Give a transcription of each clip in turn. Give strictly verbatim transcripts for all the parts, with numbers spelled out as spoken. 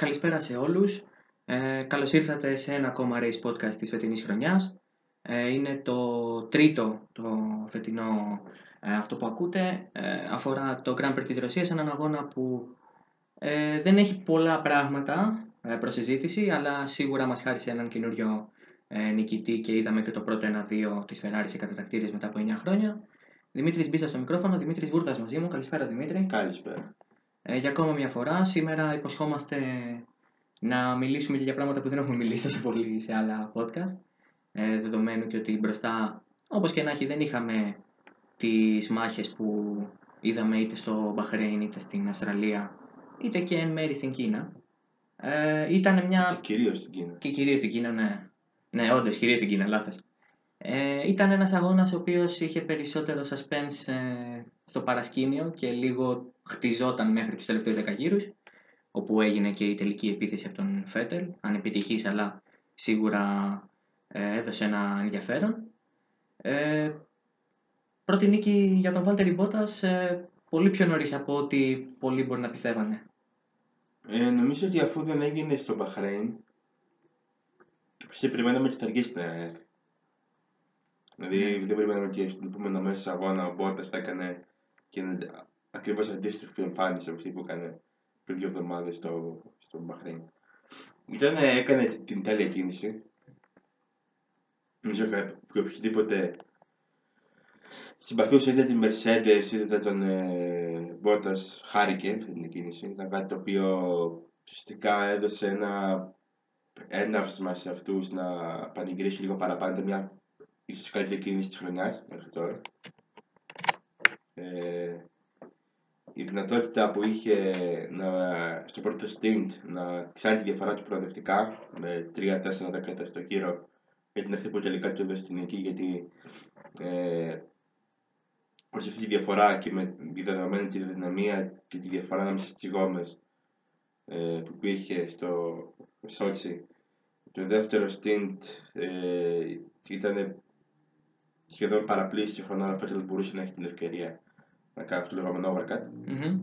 Καλησπέρα σε όλους. Ε, καλώς ήρθατε σε ένα ακόμα race podcast της φετινής χρονιάς. Ε, είναι το τρίτο το φετινό ε, αυτό που ακούτε. Ε, αφορά το Grand Prix της Ρωσίας, έναν αγώνα που ε, δεν έχει πολλά πράγματα ε, προς συζήτηση, αλλά σίγουρα μας χάρισε έναν καινούριο ε, νικητή και είδαμε και το πρώτο ένα δύο της Ferrari σε κατατακτήριες μετά από εννιά χρόνια. Δημήτρης Μπίσας στο μικρόφωνο, Δημήτρης Βούρδας μαζί μου. Καλησπέρα Δημήτρη. Καλησπέρα. Ε, για ακόμα μια φορά, σήμερα υποσχόμαστε να μιλήσουμε και για πράγματα που δεν έχουμε μιλήσει τόσο πολύ σε άλλα podcast. Ε, δεδομένου και ότι μπροστά, όπως και να έχει, δεν είχαμε τις μάχες που είδαμε είτε στο Μπαχρέιν είτε στην Αυστραλία, είτε και εν μέρη στην Κίνα. Ε, ήταν μια... Και κυρίως στην Κίνα. Και κυρίως στην Κίνα, ναι. Ναι, όντως, κυρίως στην Κίνα, λάθος. Ε, ήταν ένας αγώνας ο οποίος είχε περισσότερο suspense ε, στο παρασκήνιο και λίγο χτιζόταν μέχρι τους τελευταίους δέκα γύρους, όπου έγινε και η τελική επίθεση από τον Φέτελ, ανεπιτυχής, αλλά σίγουρα ε, έδωσε ένα ενδιαφέρον. Ε, πρώτη νίκη για τον Βάλτερη Μπότας, ε, πολύ πιο νωρίς από ό,τι πολλοί μπορεί να πιστεύανε. Ε, νομίζω ότι αφού δεν έγινε στο Μπαχρέιν, σε περιμέναμε ότι θα αργήσει να έρθει. Δηλαδή Ναι. δεν περιμέναμε ότι στον επόμενο μέσα αγώνα ο Μπότας θα έκανε και ακριβώς αντίστροφη εμφάνιση από αυτή που έκανε πριν δύο εβδομάδες στο, στο Μπαχρέιν. Ήταν, έκανε την τέλεια κίνηση. Νομίζω ότι οποιοδήποτε συμπαθούσε είτε την Mercedes είτε τον ε, Bottas χάρηκε αυτή την κίνηση. Ήταν κάτι το οποίο ουσιαστικά έδωσε ένα έναυσμα σε αυτούς να πανηγυρίσουν λίγο παραπάνω. Ήταν μια ίσως καλύτερη κίνηση της χρονιάς μέχρι τώρα. Ε, η δυνατότητα που είχε να, στο πρώτο stint να ξάνει τη διαφορά του προοδευτικά με τρία τέσσερα δέκατα στο κύριο, ήταν αυτή που τελικά του έδωσε την νίκη, γιατί ε, προς αυτή τη διαφορά και με τη δεδομένη τη δυναμία και τη διαφορά ανάμεσα στις γόμες ε, που υπήρχε στο Σότσι, το δεύτερο stint ε, ήταν σχεδόν παραπλήσει συμφωνώ, αλλά ο μπορούσε να έχει την ευκαιρία να κάνει αυτό το λεγόμενο overcut. Mm-hmm.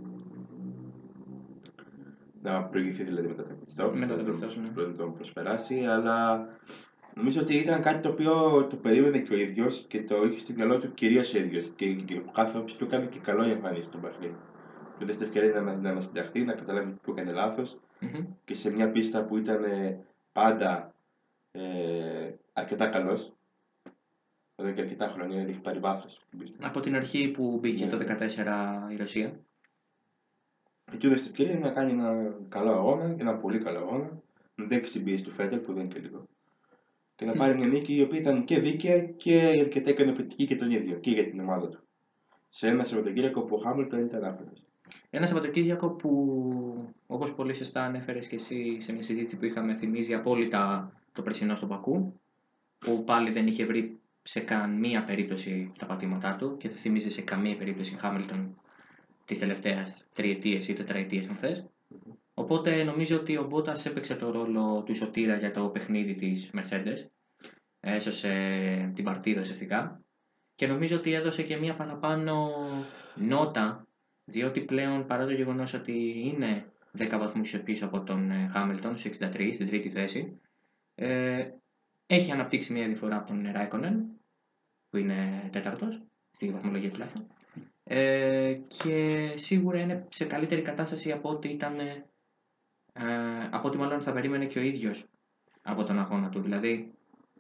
Να προηγηθεί δηλαδή μετά το pit stop, Μετά το να pit stop, ναι. τον, τον προσπεράσει, αλλά νομίζω ότι ήταν κάτι το οποίο το περίμενε και ο ίδιος και το είχε στο μυαλό του κυρίως ο ίδιος και, και κάθε όψη του έκανε και καλό η εμφάνιση στον Μπαχρέιν. Του έδωσε την ευκαιρία να, να ανασυνταχθεί, να καταλάβει που έκανε λάθος Mm-hmm. και σε μια πίστα που ήταν πάντα ε, αρκετά καλός. Εδώ και αρκετά χρόνια έχει πάρει βάθος. Από την αρχή που μπήκε Ναι. το δύο χιλιάδες δεκατέσσερα η Ρωσία. Και του έδωσε την ευκαιρία να κάνει ένα καλό αγώνα, ένα πολύ καλό αγώνα, να δέξει την πίεση του Φέτελ που δεν είναι και λίγο. Και να πάρει μια νίκη η οποία ήταν και δίκαια και αρκετά ικανοποιητική και τον ίδιο και για την ομάδα του. Σε ένα Σαββατοκύριακο που ο Χάμιλτον ήταν άφετος. Ένα Σαββατοκύριακο που, όπως πολύ σωστά ανέφερες και εσύ σε μια συζήτηση που είχαμε, θυμίζει απόλυτα το περσινό στο Μπακού, που πάλι δεν είχε βρει σε καμία περίπτωση τα πατήματά του και δεν θυμίζει σε καμία περίπτωση Χάμιλτον της τελευταίας τριετίας ή τετραετίας αν θες. Mm-hmm. Οπότε νομίζω ότι ο Μπότας έπαιξε το ρόλο του σωτήρα για το παιχνίδι της Mercedes. Έσωσε την παρτίδα ουσιαστικά. Και νομίζω ότι έδωσε και μια παραπάνω νότα, διότι πλέον παρά το γεγονός ότι είναι δέκα βαθμούς πίσω από τον Χάμιλτον στους εξήντα τρία στην τρίτη θέση, ε, έχει αναπτύξει μια διαφορά από τον Ράικονεν, που είναι τέταρτος στη βαθμολογία τουλάχιστον, ε, και σίγουρα είναι σε καλύτερη κατάσταση από ό,τι ήταν, ε, από ό,τι μάλλον θα περίμενε και ο ίδιος από τον αγώνα του. Δηλαδή,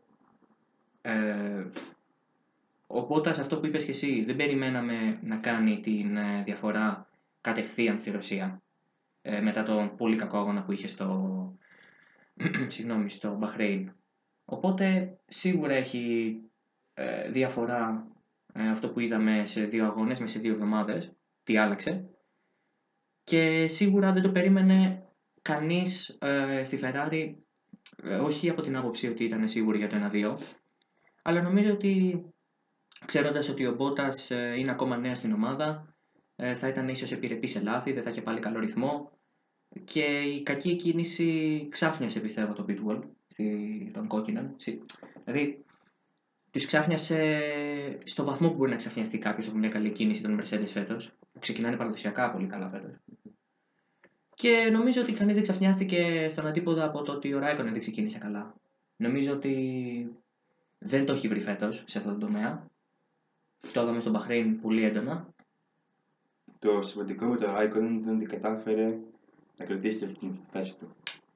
ε, ο Μπότας, αυτό που είπες και εσύ, δεν περιμέναμε να κάνει τη ε, διαφορά κατευθείαν στη Ρωσία, ε, μετά τον πολύ κακό αγώνα που είχε στο, συγγνώμη, στο Μπαχρέιν. Οπότε σίγουρα έχει ε, διαφορά ε, αυτό που είδαμε σε δύο αγώνες, μέσα σε δύο εβδομάδες, τι άλλαξε. Και σίγουρα δεν το περίμενε κανείς ε, στη Ferrari, ε, όχι από την άποψη ότι ήταν σίγουροι για το ένα δύο, αλλά νομίζω ότι ξέροντας ότι ο Μπότας ε, είναι ακόμα νέος στην ομάδα, ε, θα ήταν ίσως επιρρεπής σε λάθη, δεν θα είχε πάλι καλό ρυθμό και η κακή κίνηση ξάφνιασε πιστεύω το pitwall των κόκκινων. Δηλαδή τους ξάφνιασε στο βαθμό που μπορεί να ξαφνιαστεί κάποιος από μια καλή κίνηση των Mercedes φέτος, που ξεκινάνε παραδοσιακά πολύ καλά φέτος. Και νομίζω ότι κανείς δεν ξαφνιάστηκε στον αντίποδα από το ότι ο Ράικονεν δεν ξεκίνησε καλά. Νομίζω ότι δεν το έχει βρει φέτος σε αυτό το τομέα. Το είδαμε στον Μπαχρέιν πολύ έντονα. Το σημαντικό με τον Ράικονεν ήταν ότι κατάφερε να κρατήσει την θέση του.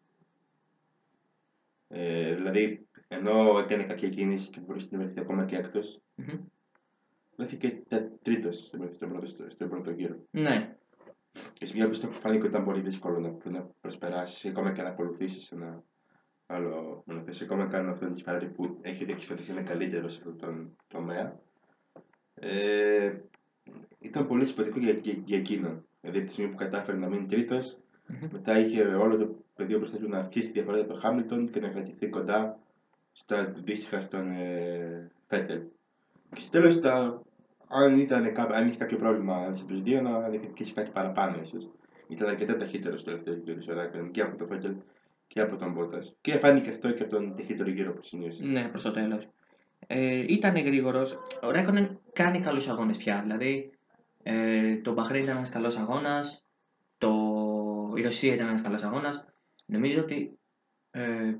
Ε, δηλαδή, ενώ έκανε κακή κίνηση και μπορούσε να βρεθεί ακόμα και έκτος, Mm-hmm. βρέθηκε τρίτος στον πρώτο, στο πρώτο γύρο. Ναι. Και σε μια πίστα που φάνηκε ότι ήταν πολύ δύσκολο να, να προσπεράσεις, ακόμα και να ακολουθήσεις ένα άλλο μονοθέσιο, ακόμα και αν αυτό είναι τη Ferrari που έχει δείξει ότι είναι καλύτερο σε αυτόν τον τομέα. Ε, ήταν πολύ σημαντικό για, για, για εκείνον. Δηλαδή, από τη στιγμή που κατάφερε να μείνει τρίτος, Mm-hmm. μετά είχε όλο το πεδίο μπροστά του να αυξήσει τη διαφορά για τον Χάμιλτον και να κρατηθεί κοντά στα αντίστοιχα στον Φέτελ. Και στο τέλος, αν, ήταν, αν είχε κάποιο πρόβλημα σε τους δύο, να διεκδικήσει κάτι παραπάνω ίσως. Ήταν αρκετά ταχύτερο στο τελευταίο γύρο και από τον Φέτελ και από τον Μπότας. Και φάνηκε αυτό και από τον ταχύτερο γύρο που συνήθισε. Ναι, προς το τέλος. Ε, ήταν γρήγορος. Ο Ράικονεν κάνει καλούς αγώνες πια. Δηλαδή, ε, το Μπαχρέιν ήταν ένας καλός αγώνας. Το... Η Ρωσία ήταν ένας καλός αγώνας. Νομίζω ότι, ε,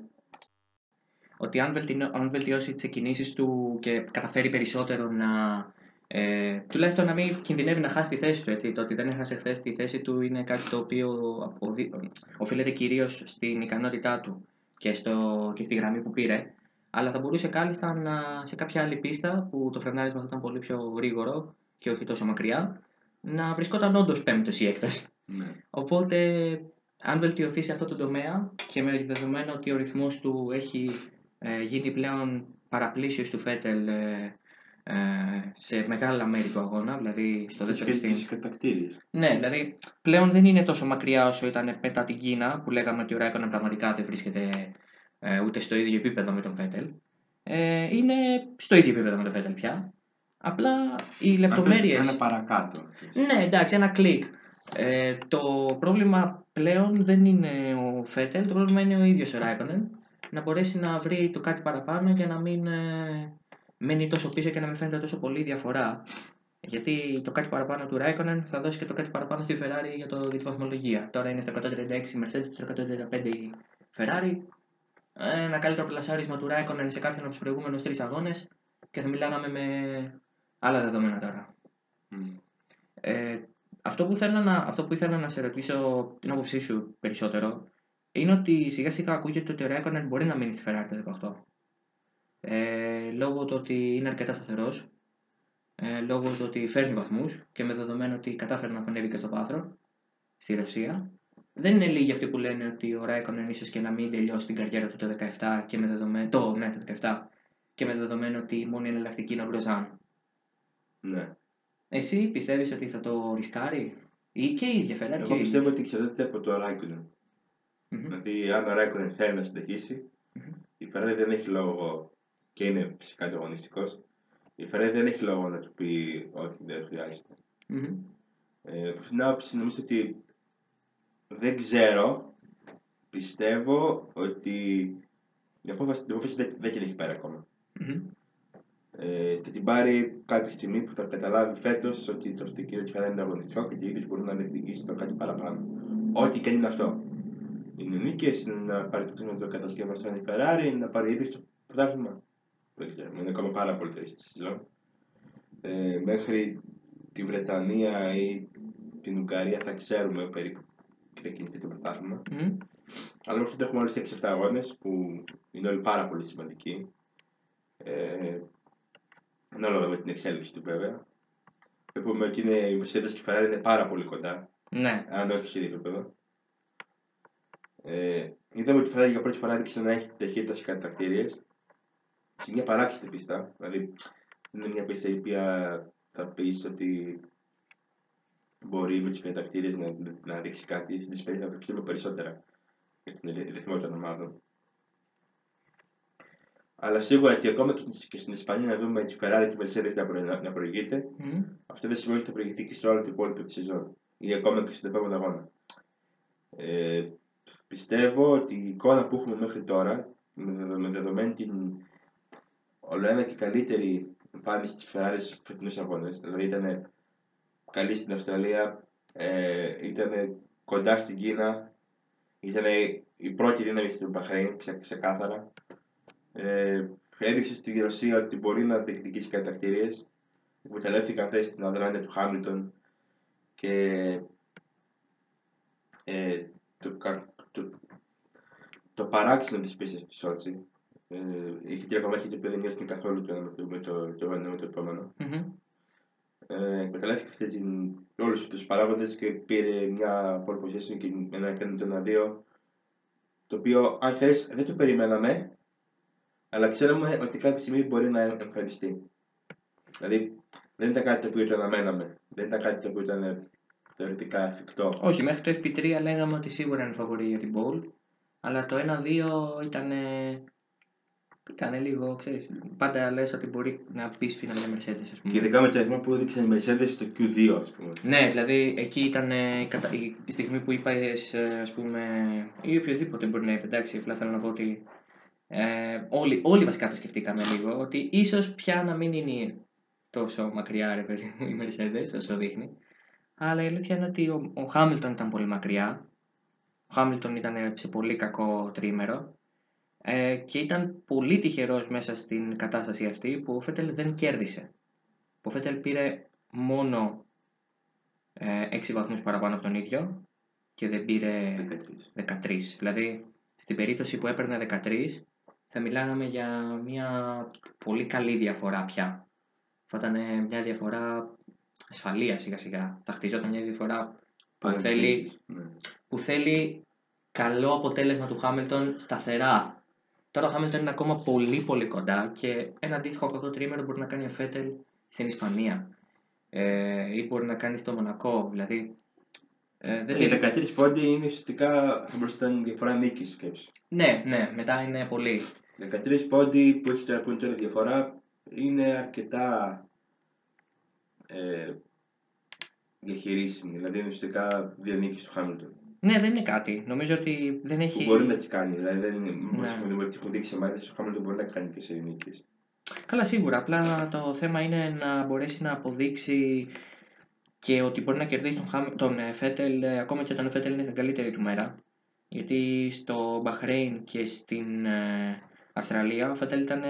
ότι αν, βελτινώ, αν βελτιώσει τις εκκινήσεις του και καταφέρει περισσότερο να... Ε, τουλάχιστον να μην κινδυνεύει να χάσει τη θέση του. Έτσι. Το ότι δεν έχασε χθες τη θέση του είναι κάτι το οποίο αποδι... οφείλεται κυρίως στην ικανότητά του και, στο... και στη γραμμή που πήρε. Αλλά θα μπορούσε κάλλιστα να, σε κάποια άλλη πίστα που το φρενάρισμα θα ήταν πολύ πιο γρήγορο και όχι τόσο μακριά, να βρισκόταν όντως πέμπτος ή έκτος. Ναι. Οπότε, αν βελτιωθεί σε αυτό το τομέα και με δεδομένο ότι ο ρυθμός του έχει ε, γίνει πλέον παραπλήσιος του Φέτελ ε, ε, σε μεγάλα μέρη του αγώνα, δηλαδή στο δεύτερο Και stint. τις κατακτήριες. Ναι, δηλαδή πλέον δεν είναι τόσο μακριά όσο ήταν μετά την Κίνα που λέγαμε ότι ο Ράικονεν πραγματικά δεν βρίσκεται ε, ούτε στο ίδιο επίπεδο με τον Φέτελ. Ε, είναι στο ίδιο επίπεδο με τον Φέτελ πια. Απλά οι λεπτομέρειες. Ένα παρακάτω. Ναι, εντάξει, ένα κλικ. Ε, το πρόβλημα πλέον δεν είναι ο Φέτελ, το πρόβλημα είναι ο ίδιος ο Ράικονεν. Να μπορέσει να βρει το κάτι παραπάνω και να μην ε, μένει τόσο πίσω και να μην φαίνεται τόσο πολύ διαφορά. Γιατί το κάτι παραπάνω του Ράικονεν θα δώσει και το κάτι παραπάνω στη Ferrari για, το, για τη βαθμολογία. Τώρα είναι στα εκατόν τριάντα έξι η Mercedes, στο εκατόν τριάντα πέντε η Ferrari. Ένα καλύτερο πλασάρισμα του Ράικονεν σε κάποιον από τους προηγούμενους τρεις αγώνες και θα μιλάγαμε με άλλα δεδομένα τώρα. Mm. Ε, αυτό, που θέλω να, αυτό που ήθελα να σε ρωτήσω την άποψή σου περισσότερο είναι ότι σιγά σιγά ακούγεται ότι ο Ράικονεν μπορεί να μείνει στη Ferrari το δεκαοκτώ. Ε, λόγω του ότι είναι αρκετά σταθερός, ε, λόγω του ότι φέρνει βαθμούς και με δεδομένο ότι κατάφερε να ανέβει και στο βάθρο στη Ρωσία. Δεν είναι λίγοι αυτοί που λένε ότι ο Ράικονεν ίσως και να μην τελειώσει την καριέρα του το δεκαεπτά και με δεδομένο, το, ναι, το δεκαεπτά και με δεδομένο ότι η μόνη εναλλακτική είναι ο Γκροζάν. Ναι. Εσύ πιστεύεις ότι θα το ρισκάρει ή και η ίδια Ferrari? Εγώ πιστεύω ότι εξαρτάται από το Ράικονεν. Mm-hmm. Δηλαδή, αν ο Ράικονεν θέλει να συνεχίσει, mm-hmm. η Ferrari δεν έχει λόγο και είναι φυσικά ανταγωνιστικός. Η Ferrari δεν έχει λόγο να του πει όχι, δεν χρειάζεται. Mm-hmm. Ε, από την άποψη νομίζω ότι δεν ξέρω, πιστεύω ότι η απόφαση, απόφαση δεν, δεν την έχει πάρει ακόμα. Mm-hmm. Ε, θα την πάρει κάποια στιγμή που θα καταλάβει φέτος ότι το αυτοκίνητο της Ferrari είναι αγωνιστικό και οι ίδιοι μπορούν να διεκδικήσει το κάτι παραπάνω. Ό,τι και αν είναι αυτό. Είναι νίκες, να πάρει το ξύνο των κατασκευαστών η Ferrari, να πάρει ήδη στο πρωτάθλημα. Δεν ξέρω, είναι ακόμα πάρα πολύ τρεις στη σεζόν. Ε, μέχρι τη Βρετανία ή την Ουγγαρία θα ξέρουμε περίπου και θα κινηθεί το πρωτάθλημα. Mm. Αλλά μέχρι τότε έχουμε όλες τις έξι εφτά αγώνες που είναι όλοι πάρα πολύ σημαντικοί. Ε, ανάλογα με την εξέλιξη του βέβαια. Βλέπουμε ότι είναι, η Mercedes και η Ferrari είναι πάρα πολύ κοντά. Ναι. Αν όχι στο ίδιο επίπεδο. Ε, είδαμε ότι η Ferrari για πρώτη φορά έδειξε να έχει ταχύτητα σε κατακτήριες. Σε μια παράξενη πίστα. Δηλαδή, είναι μια πίστα η οποία θα πει ότι μπορεί με τις κατακτήριες να, να δείξει κάτι. Στην Ισπανία θα προκύψουμε περισσότερα για την ρυθμότητα των ομάδων. Αλλά σίγουρα και ακόμα και στην Ισπανία να δούμε τη Ferrari και τη Mercedes να, προ, να, να προηγείται, mm. αυτό δεν σημαίνει ότι θα προηγηθεί και στο όλο το υπόλοιπο τη σεζόν ή ακόμα και στον επόμενο αγώνα. Ε, πιστεύω ότι η εικόνα που έχουμε μέχρι τώρα, με, με δεδομένη την όλο ένα και καλύτερη εμφάνιση τη Ferrari στους φετινούς αγώνες, δηλαδή ήταν καλή στην Αυστραλία, ε, ήταν κοντά στην Κίνα. Ήταν η πρώτη δύναμη στην Μπαχρέιν, ξε, ξεκάθαρα. Ε, έδειξε στη Ρωσία ότι μπορεί να διεκδικήσει κατακτήριες. Εκμεταλλεύτηκαν θέση στην αδράνεια του Χάμιλτον και ε, το, το, το παράξενο της πίστης της Σότσι. Ε, είχε τρέχει και δεν μοιάστηκε καθόλου το ένα με το, με το, το, με το, με το επόμενο. Mm-hmm. Ε, εκμεταλλεύτηκε αυτή την, όλους αυτούς τους παράγοντες και πήρε μια pole position και ένα έκανε το ένα δύο, το οποίο αν θες δεν το περιμέναμε, αλλά ξέραμε ότι κάποια στιγμή μπορεί να εμφανιστεί. Δηλαδή δεν ήταν κάτι το οποίο το αναμέναμε, δεν ήταν κάτι το οποίο ήταν θεωρητικά εφικτό. Όχι, μέχρι το εφ πι τρία λέγαμε ότι σίγουρα είναι φαβορή για την pole, αλλά το ένα δύο ήταν. Ήταν λίγο, ξέρεις, πάντα λες ότι μπορεί να πεις φύνα μια Mercedes, ας πούμε. Και ειδικά με το αριθμό που έδειξε η Mercedes στο κιου δύο, ας πούμε. Ναι, δηλαδή εκεί ήταν η, κατα... η στιγμή που είπες, ας πούμε, ή οποιοδήποτε μπορεί να είπε, εντάξει, απλά θέλω να πω ότι ε, όλοι, όλοι βασικά το σκεφτήκαμε λίγο, ότι ίσως πια να μην είναι τόσο μακριά, ρε παιδί μου, η Mercedes, όσο δείχνει. Αλλά η αλήθεια είναι ότι ο, ο Hamilton ήταν πολύ μακριά. Ο Hamilton ήταν σε πολύ κακό τρίμερο. Ε, και ήταν πολύ τυχερός μέσα στην κατάσταση αυτή που ο Φέτελ δεν κέρδισε. Ο Φέτελ πήρε μόνο ε, έξι βαθμούς παραπάνω από τον ίδιο και δεν πήρε δεκατρία. Δηλαδή, στην περίπτωση που έπαιρνε δεκατρία, θα μιλάγαμε για μια πολύ καλή διαφορά πια. Θα ήταν μια διαφορά ασφαλεία σιγά σιγά. Θα χτιζόταν μια διαφορά που θέλει, που θέλει καλό αποτέλεσμα του Χάμιλτον σταθερά. Τώρα ο Χάμιλτον είναι ακόμα πολύ πολύ κοντά και ένα αντίστοιχο κακό τρίμερο μπορεί να κάνει ο Φέτελ στην Ισπανία ε, ή μπορεί να κάνει στο Μονακό. Δηλαδή, ε, δεν οι δεκατρείς πόντοι είναι ουσιαστικά θα μπορούσε να ήταν διαφορά νίκης, σκέψη. Ναι, ναι, μετά είναι πολύ. δεκατρείς πόντοι που έχει τώρα που είναι τώρα διαφορά είναι αρκετά ε, διαχειρίσιμη. Δηλαδή είναι ουσιαστικά δύο νίκες του Χάμιλτον. Ναι, δεν είναι κάτι. Νομίζω ότι δεν έχει. Που μπορεί να τις κάνει. Δηλαδή δεν είναι. Ναι. Μήπως έχουν δείξει μάχες, ο Χάμιλτον μπορεί να κάνει και σε νίκες. Καλά, σίγουρα. Απλά το θέμα είναι να μπορέσει να αποδείξει και ότι μπορεί να κερδίσει τον, Χάμ... τον Φέτελ ακόμα και όταν ο Φέτελ είναι την καλύτερη του μέρα. Γιατί στο Μπαχρέιν και στην ε, Αυστραλία ο Φέτελ ήταν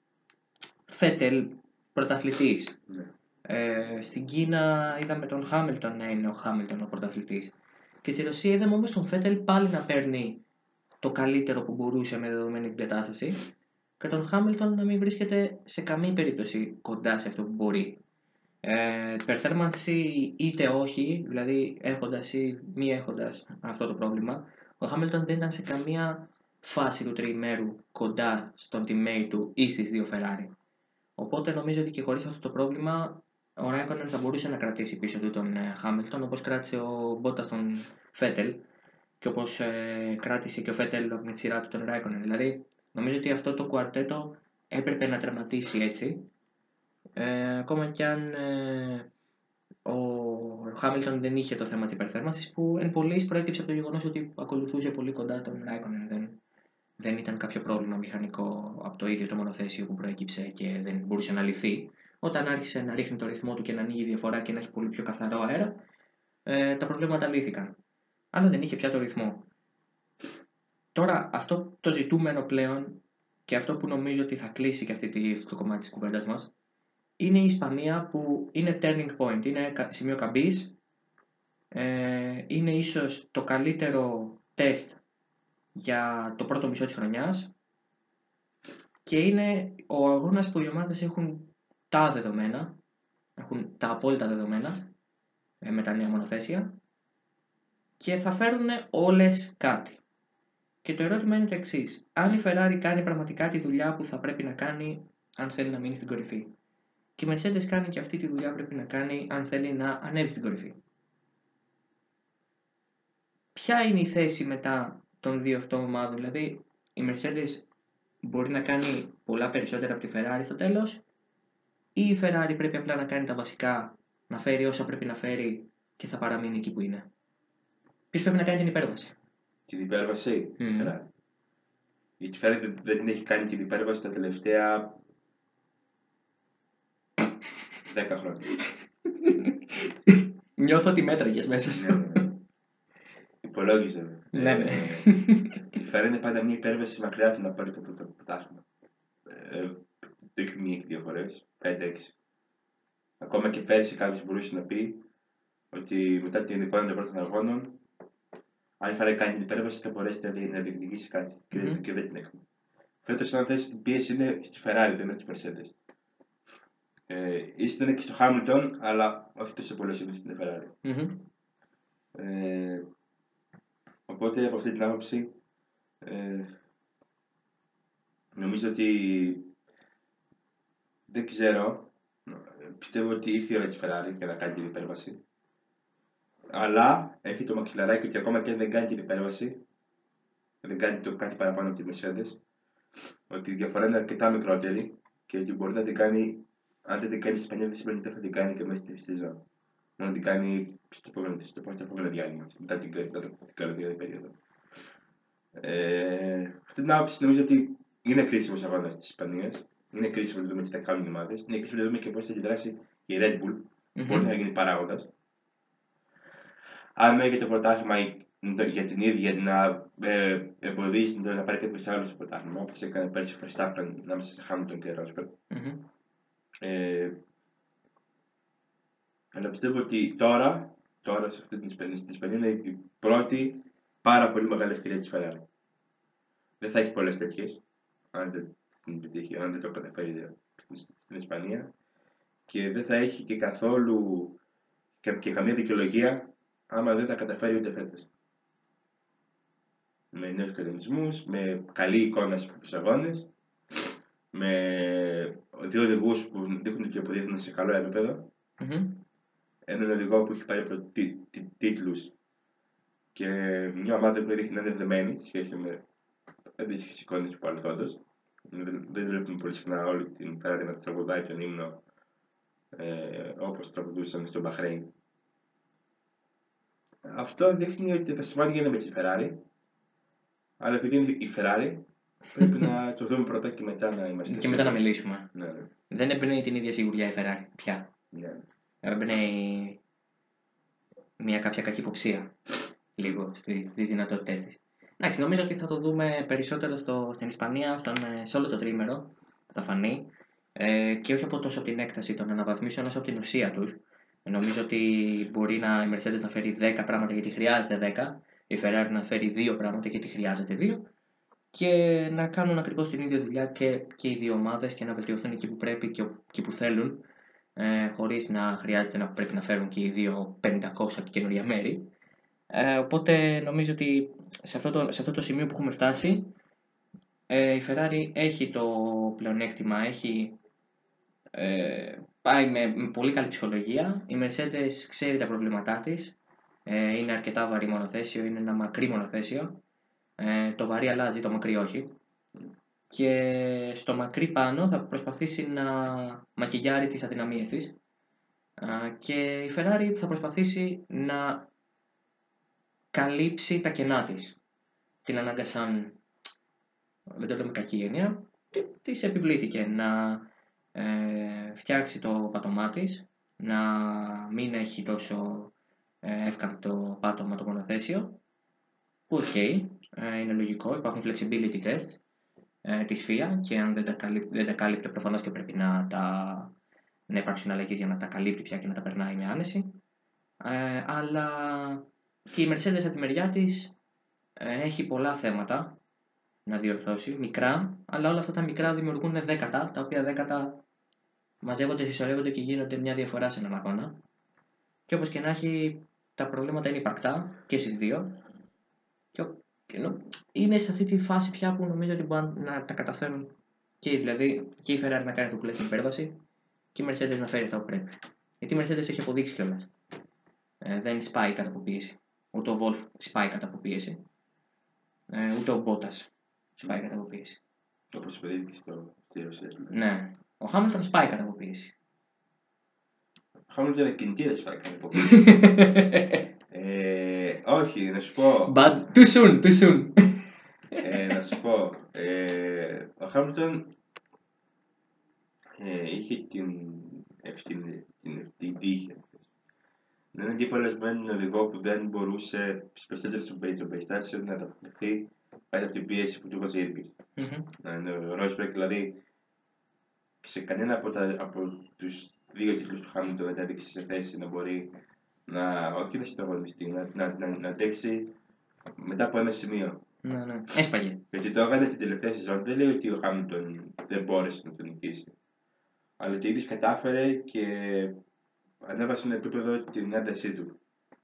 Φέτελ πρωταθλητής. Ναι. Ε, στην Κίνα είδαμε τον Χάμιλτον να είναι ο Χάμιλτον ο πρωταθλητής. Και στη Ρωσία είδαμε όμως τον Φέτελ πάλι να παίρνει το καλύτερο που μπορούσε με δεδομένη την κατάσταση και τον Χάμιλτον να μην βρίσκεται σε καμία περίπτωση κοντά σε αυτό που μπορεί. Ε, υπερθέρμανση είτε όχι, δηλαδή έχοντας ή μη έχοντας αυτό το πρόβλημα, ο Χάμιλτον δεν ήταν σε καμία φάση του τριημέρου κοντά στον teammate του ή στις δύο Ferrari. Οπότε νομίζω ότι και χωρίς αυτό το πρόβλημα ο Ράικονεν θα μπορούσε να κρατήσει πίσω του τον Χάμιλτον όπως κράτησε ο Μπότας τον Φέτελ και όπως ε, κράτησε και ο Φέτελ με τη σειρά του τον Ράικονεν. Δηλαδή νομίζω ότι αυτό το κουαρτέτο έπρεπε να τερματίσει έτσι. Ε, ακόμα κι αν ε, ο Χάμιλτον δεν είχε το θέμα της υπερθέρμανσης που εν πολλοίς προέκυψε από το γεγονός ότι ακολουθούσε πολύ κοντά τον Ράικονεν. Δεν, δεν ήταν κάποιο πρόβλημα μηχανικό από το ίδιο το μονοθέσιο που προέκυψε και δεν μπορούσε να λυθεί. Όταν άρχισε να ρίχνει το ρυθμό του και να ανοίγει διαφορά και να έχει πολύ πιο καθαρό αέρα, ε, τα προβλήματα λύθηκαν. Αλλά δεν είχε πια το ρυθμό. Τώρα αυτό το ζητούμενο πλέον και αυτό που νομίζω ότι θα κλείσει και αυτή, αυτό το κομμάτι της κουβέντας μας είναι η Ισπανία που είναι turning point, είναι σημείο καμπής, ε, είναι ίσως το καλύτερο τεστ για το πρώτο μισό της χρονιάς και είναι ο αγώνας που οι ομάδες έχουν τα δεδομένα, έχουν τα απόλυτα δεδομένα ε, με τα νέα μονοθέσια και θα φέρουν όλες κάτι. Και το ερώτημα είναι το εξής. Αν η Ferrari κάνει πραγματικά τη δουλειά που θα πρέπει να κάνει αν θέλει να μείνει στην κορυφή. Και η Mercedes κάνει και αυτή τη δουλειά που πρέπει να κάνει αν θέλει να ανέβει στην κορυφή. Ποια είναι η θέση μετά των δύο αυτών ομάδων. Δηλαδή η Mercedes μπορεί να κάνει πολλά περισσότερα από τη Ferrari στο τέλος ή η Ferrari πρέπει απλά να κάνει τα βασικά, να φέρει όσα πρέπει να φέρει και θα παραμείνει εκεί που είναι. Ποιος πρέπει να κάνει την υπέρβαση. Την υπέρβαση. Mm. Η Ferrari δεν, δεν την έχει κάνει την υπέρβαση τα τελευταία δέκα χρόνια. Νιώθω ότι μέτραγες μέσα σου. Ναι, ναι. υπολόγιζε. Ναι, ναι. Ε, η Ferrari είναι πάντα μια υπέρβαση μακριά του να πάρει το πρώτο πρωτάθλημα. Ε, το έχει μία και δύο φορές, πέντε έξι. Ακόμα και πέρσι κάποιος μπορούσε να πει ότι μετά την εικόνα των πρώτων αγώνων, αν η Ferrari κάνει την υπέρβαση, θα μπορέσει να διεκδικήσει κάτι. Και, Mm-hmm. και δεν την έχουμε. Φέτος, αν θες, την πίεση είναι στη Ferrari, δεν είναι στη Mercedes. Ε, ίσως είναι και στο Hamilton, αλλά όχι τόσο πολύ όσο είναι στην Ferrari. Mm-hmm. Ε, οπότε από αυτή την άποψη, ε, νομίζω ότι δεν ξέρω. Πιστεύω ότι ήρθε η ώρα της Ferrari για να κάνει την υπέρβαση. Αλλά έχει το μαξιλαράκι ότι ακόμα και αν δεν κάνει την υπέρβαση, δεν κάνει το κάτι παραπάνω από τη Mercedes, ότι η διαφορά είναι αρκετά μικρότερη και ότι μπορεί να την κάνει, αν δεν την κάνει στην Ισπανία, δεν σημαίνει ότι θα την κάνει και μέσα στη σεζόν. Να την κάνει στο επόμενο, στο επόμενο διάλειμμα, μετά την, μετά την καλοκαιρινή περίοδο. Ε, αυτή την άποψη νομίζω ότι είναι κρίσιμο αγώνα τη Ισπανία. Είναι κρίσιμο να δούμε τι θα κάνουν οι ομάδες. Είναι κρίσιμο να δούμε και πώ θα αντιδράσει η Red Bull. Mm-hmm. Μπορεί να γίνει παράγοντα. Αν έχει το πρωτάθλημα για την ίδια να ε, εμποδίζει να πάρει κάποιο άλλο στο πρωτάθλημα, όπω έκανε πέρσι ο Verstappen ανάμεσα σε Hamilton και Rosberg. Mm-hmm. Ε, αλλά πιστεύω ότι τώρα, τώρα σε αυτή την Ισπανία, στην Ισπανία είναι η πρώτη πάρα πολύ μεγάλη ευκαιρία τη Ferrari. Δεν θα έχει πολλές τέτοιες, αν δεν την πετύχει, αν δεν το καταφέρει στην Ισπανία, και δεν θα έχει και καθόλου και, και καμία δικαιολογία άμα δεν τα καταφέρει ούτε φέτος. Με νέους κανονισμούς, με καλή εικόνα στους αγώνες, με δύο οδηγούς που δείχνουν και αποδείχνουν σε καλό επίπεδο, mm-hmm. έναν οδηγό που έχει πάρει τί, τί, τίτλους και μια ομάδα που δείχνει να είναι δεμένη σε σχέση με αντίστοιχες εικόνες του παρελθόντος. Δεν, δεν βλέπουμε πολύ συχνά όλη την Ferrari να τραγουδάει τον ύμνο ε, όπως τραγουδούσαν στο Μπαχρέιν. Αυτό δείχνει ότι τα σημάδια είναι με τη Ferrari, αλλά επειδή είναι η Ferrari, πρέπει να το δούμε πρώτα και μετά να είμαστε. Και μετά να μιλήσουμε. Ναι, ναι. Δεν εμπνέει την ίδια σιγουριά η Ferrari πια. Ναι. Εμπνέει μια κάποια καχυποψία λίγο στις, στις δυνατότητές της. Εντάξει, νομίζω ότι θα το δούμε περισσότερο στο, στην Ισπανία, στον, σε όλο το τρίμερο θα φανεί, ε, και όχι από τόσο την έκταση των αναβαθμίσεων όσο από την ουσία τους. Νομίζω ότι μπορεί να, η Mercedes να φέρει δέκα πράγματα γιατί χρειάζεται δέκα, η Ferrari να φέρει δύο πράγματα γιατί χρειάζεται δύο, και να κάνουν ακριβώς την ίδια δουλειά και, και οι δύο ομάδες και να βελτιωθούν εκεί που πρέπει και εκεί που θέλουν, ε, χωρίς να χρειάζεται να πρέπει να φέρουν και οι δύο πενήντα καινούργια μέρη. Ε, οπότε νομίζω ότι σε αυτό, το, σε αυτό το σημείο που έχουμε φτάσει, ε, η Ferrari έχει το πλεονέκτημα, έχει, ε, πάει με, με πολύ καλή ψυχολογία. Η Mercedes ξέρει τα προβλήματά της, ε, είναι αρκετά βαρύ μονοθέσιο, είναι ένα μακρύ μονοθέσιο, ε, το βαρύ αλλάζει, το μακρύ όχι, και στο μακρύ πάνω θα προσπαθήσει να μακιγιάρει τις αδυναμίες της, ε, και η Ferrari θα προσπαθήσει να καλύψει τα κενά της. Την ανάγκασαν, δεν το λέμε κακή έννοια, της επιβλήθηκε να ε, φτιάξει το πάτωμά της, να μην έχει τόσο ε, εύκαμπτο πάτωμα το μονοθέσιο, που οκ, okay, ε, είναι λογικό, υπάρχουν flexibility tests ε, της φι άι και αν δεν τα, καλύπ, δεν τα κάλυπτε προφανώς και πρέπει να, τα, να υπάρξουν αλλαγές για να τα καλύπτει πια και να τα περνάει με άνεση, ε, αλλά και η Mercedes από τη μεριά της ε, έχει πολλά θέματα να διορθώσει, μικρά, αλλά όλα αυτά τα μικρά δημιουργούν δέκατα, τα οποία δέκατα μαζεύονται, συσσωρεύονται και γίνονται μια διαφορά σε έναν αγώνα. Και όπως και να έχει, τα προβλήματα είναι υπαρκτά και στις δύο. Και, και νο, είναι σε αυτή τη φάση πια που νομίζω ότι μπορούν να τα καταφέρουν και, δηλαδή, και η Ferrari να κάνει αυτό που λέει στην υπέρβαση και η Mercedes να φέρει αυτό που πρέπει. Γιατί η Mercedes έχει αποδείξει κιόλας. Ε, δεν σπάει κατά από πίεση. Ούτε ο Wolf σπάει κατά από πίεση. Ε, ούτε ο Bottas σπάει κατά από πίεση. Όπως υποδείχθηκε στο Ρωσία. Ναι. Ο Χάμιλτον σπάει κατά από πίεση. Ο Χάμιλτον είναι κινητήρας σπάει κατά από πίεση. ε, όχι, να σου πω. But too soon, too soon. ε, να σου πω. Ε, ο Χάμιλτον ε, είχε την ευθύνη, την, την τύχη έναν αντιπολεσμένο οδηγό που δεν μπορούσε στις περισσότερες των περιστάσεων να ανταποκριθεί πέρα από την πίεση που του βάζει ίδιος. Mm-hmm. Ο Ρόσμπεργκ δηλαδή σε κανένα από, τα, από τους δύο κύκλους του Χάμιλτον δεν έδειξε σε θέση να μπορεί να, όχι να συνταγωνιστεί, να, να, να, να αντέξει μετά από ένα σημείο. Ναι, ναι. Έσπαγε. Γιατί το έκανε την τελευταία σεζόν, δεν λέει ότι ο Χάμιλτον δεν μπόρεσε να τον νικήσει. Αλλά το ίδιος κατάφερε και ανέβασε ένα επίπεδο την έντασή του.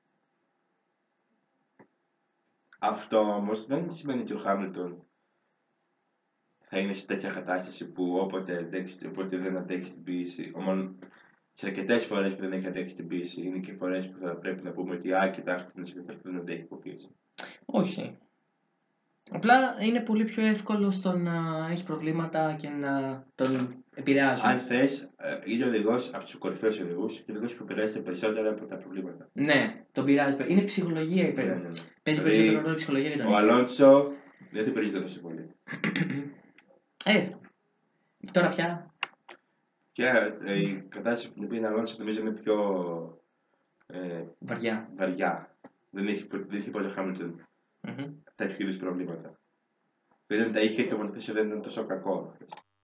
Αυτό όμως δεν σημαίνει ότι ο Χάμιλτον θα είναι σε τέτοια κατάσταση που όποτε, αντέξει, όποτε δεν αντέχει την πίεση, όμως σε αρκετές φορές που δεν έχει αντέξει την πίεση, είναι και φορές που θα πρέπει να πούμε ότι α, κοιτάξτε, να συμπεριφέρει δεν αντέχει υποπίεση. Όχι. Απλά είναι πολύ πιο εύκολο στο να έχει προβλήματα και να τον επηρεάζουν. Αν θες, είναι ο οδηγός από τους κορυφαίους οδηγούς και ο οδηγός που επηρεάζεται περισσότερα από τα προβλήματα. Ναι, τον πειράζει. Είναι ψυχολογία η ναι, ναι, ναι. Παίζει δηλαδή, περισσότερο ρόλο η ψυχολογία για τον ο Αλόνσο δεν την παίζει τόσο πολύ. ε, τώρα πια. Και ε, η κατάσταση που την οποία είναι Αλόνσο νομίζω είναι πιο ε, βαριά. βαριά. Δεν έχει, δεν έχει πολύ Χάμιλτον mm-hmm. τέτοιου είδους προβλήματα. Δεν τα είχε και το μονοθέσιο δεν ήταν τόσο κακό.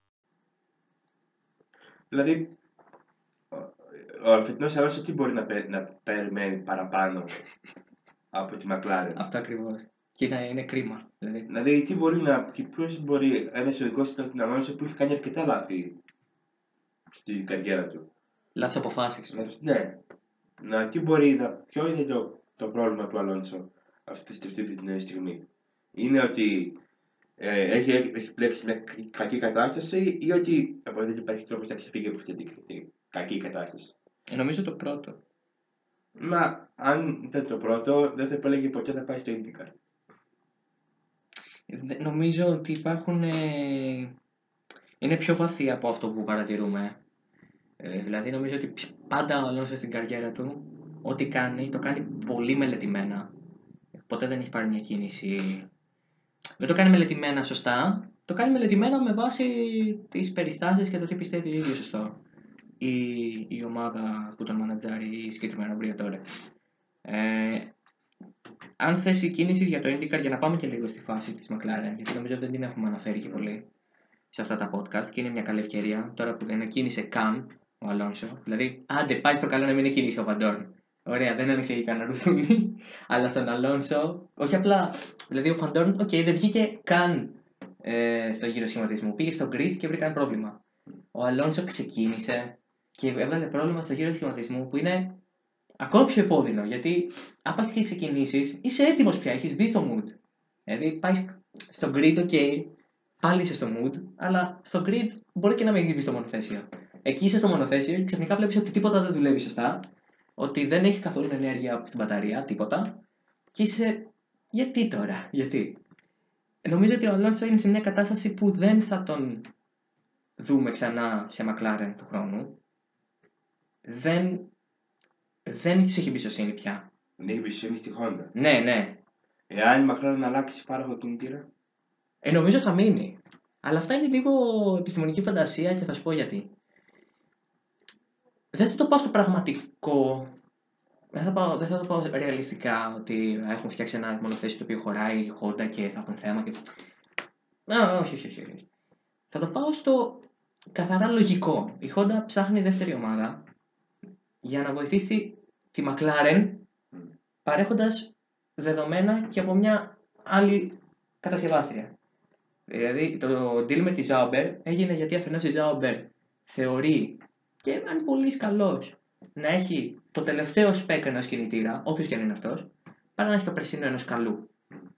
Δηλαδή, ο αλφετινός Αλόνσο τι μπορεί να, πε, να περιμένει παραπάνω από τη McLaren. Αυτό ακριβώς. Και είναι, είναι κρίμα. Δηλαδή. δηλαδή, τι μπορεί να. Και ποιος μπορεί ένας οδηγός ήταν την Αλόνσο που έχει κάνει αρκετά λάθη στην καριέρα του. Λάθος αποφάσεις. Ναι. Να, τι μπορεί να. Ποιο είναι το, το πρόβλημα του Αλόνσο αυτή, αυτή τη στιγμή. Είναι ότι ε, έχει, έχει πλέξει μια κακή κατάσταση ή ότι δεν υπάρχει τρόπος να ξεφύγει από αυτή την κακή κατάσταση. Ε, νομίζω το πρώτο. Μα αν ήταν το πρώτο, δεν θα επέλεγε ποτέ να πάει στο IndyCar. Νομίζω ότι υπάρχουν. Ε, είναι πιο βαθύ από αυτό που παρατηρούμε. Ε, δηλαδή, νομίζω ότι πάντα ο Αλόνσο στην καριέρα του, ό,τι κάνει, το κάνει πολύ μελετημένα. Ποτέ δεν έχει πάρει μια κίνηση. Δεν το κάνει μελετημένα σωστά. Το κάνει μελετημένα με βάση τις περιστάσεις και το τι πιστεύει ίδιο σωστό. Η, η ομάδα που τον μανατζάρει ή συγκεκριμένα ο Μπριατόρε. Ε, αν θες η κίνηση για το IndyCar, για να πάμε και λίγο στη φάση της McLaren, γιατί νομίζω δεν την έχουμε αναφέρει και πολύ σε αυτά τα podcast και είναι μια καλή ευκαιρία τώρα που δεν κίνησε καν ο Αλόνσο. Δηλαδή, άντε πάει στο καλό να μην κίνησε ο Βαντόρν. Ωραία, δεν άνοιξε η κανένα ρουθούνι, αλλά στον Αλόνσο, όχι απλά. Δηλαδή, ο Βαντόρν, οκ, okay, δεν βγήκε καν ε, στο γύρο σχηματισμού. Πήγε στο grid και βρήκαν πρόβλημα. Ο Αλόνσο ξεκίνησε και έβγαλε πρόβλημα στο γύρο σχηματισμού που είναι ακόμα πιο επώδυνο. Γιατί αν πας και ξεκινήσεις, είσαι έτοιμος πια, έχεις μπει στο mood. Δηλαδή, πάει στο grid, ok, πάλι είσαι στο mood, αλλά στο grid μπορεί και να μην μπει στο μονοθέσιο. Εκεί είσαι στο μονοθέσιο και ξαφνικά βλέπεις ότι τίποτα δεν δουλεύει σωστά, ότι δεν έχει καθόλου ενέργεια στην μπαταρία, τίποτα, και είσαι. Γιατί τώρα, γιατί. Νομίζω ότι ο Αλόνσο είναι σε μια κατάσταση που δεν θα τον δούμε ξανά σε McLaren του χρόνου. Δεν, δεν τους έχει εμπιστοσύνη πια. Δεν έχει εμπιστοσύνη στη Honda. Ναι, ναι. Εάν η McLaren αλλάξει πάροχο κινητήρα. Ε, νομίζω θα μείνει. Αλλά αυτά είναι λίγο επιστημονική φαντασία και θα σου πω γιατί. Δεν θα το πάω στο πραγματικό. Δεν θα, πάω, δεν θα το πάω ρεαλιστικά ότι έχουν φτιάξει ένα μονοθέσιο το οποίο χωράει η Honda και θα έχουν θέμα. Και... Α, όχι, όχι, όχι, όχι. Θα το πάω στο καθαρά λογικό. Η Honda ψάχνει δεύτερη ομάδα για να βοηθήσει τη McLaren παρέχοντας δεδομένα και από μια άλλη κατασκευάστρια. Δηλαδή το deal με τη Zauber έγινε γιατί αφενός η Zauber θεωρεί και αν πολύ καλός να έχει το τελευταίο spec ενός κινητήρα, όποιος και αν είναι αυτός, παρά να έχει το περσίνο ενός καλού.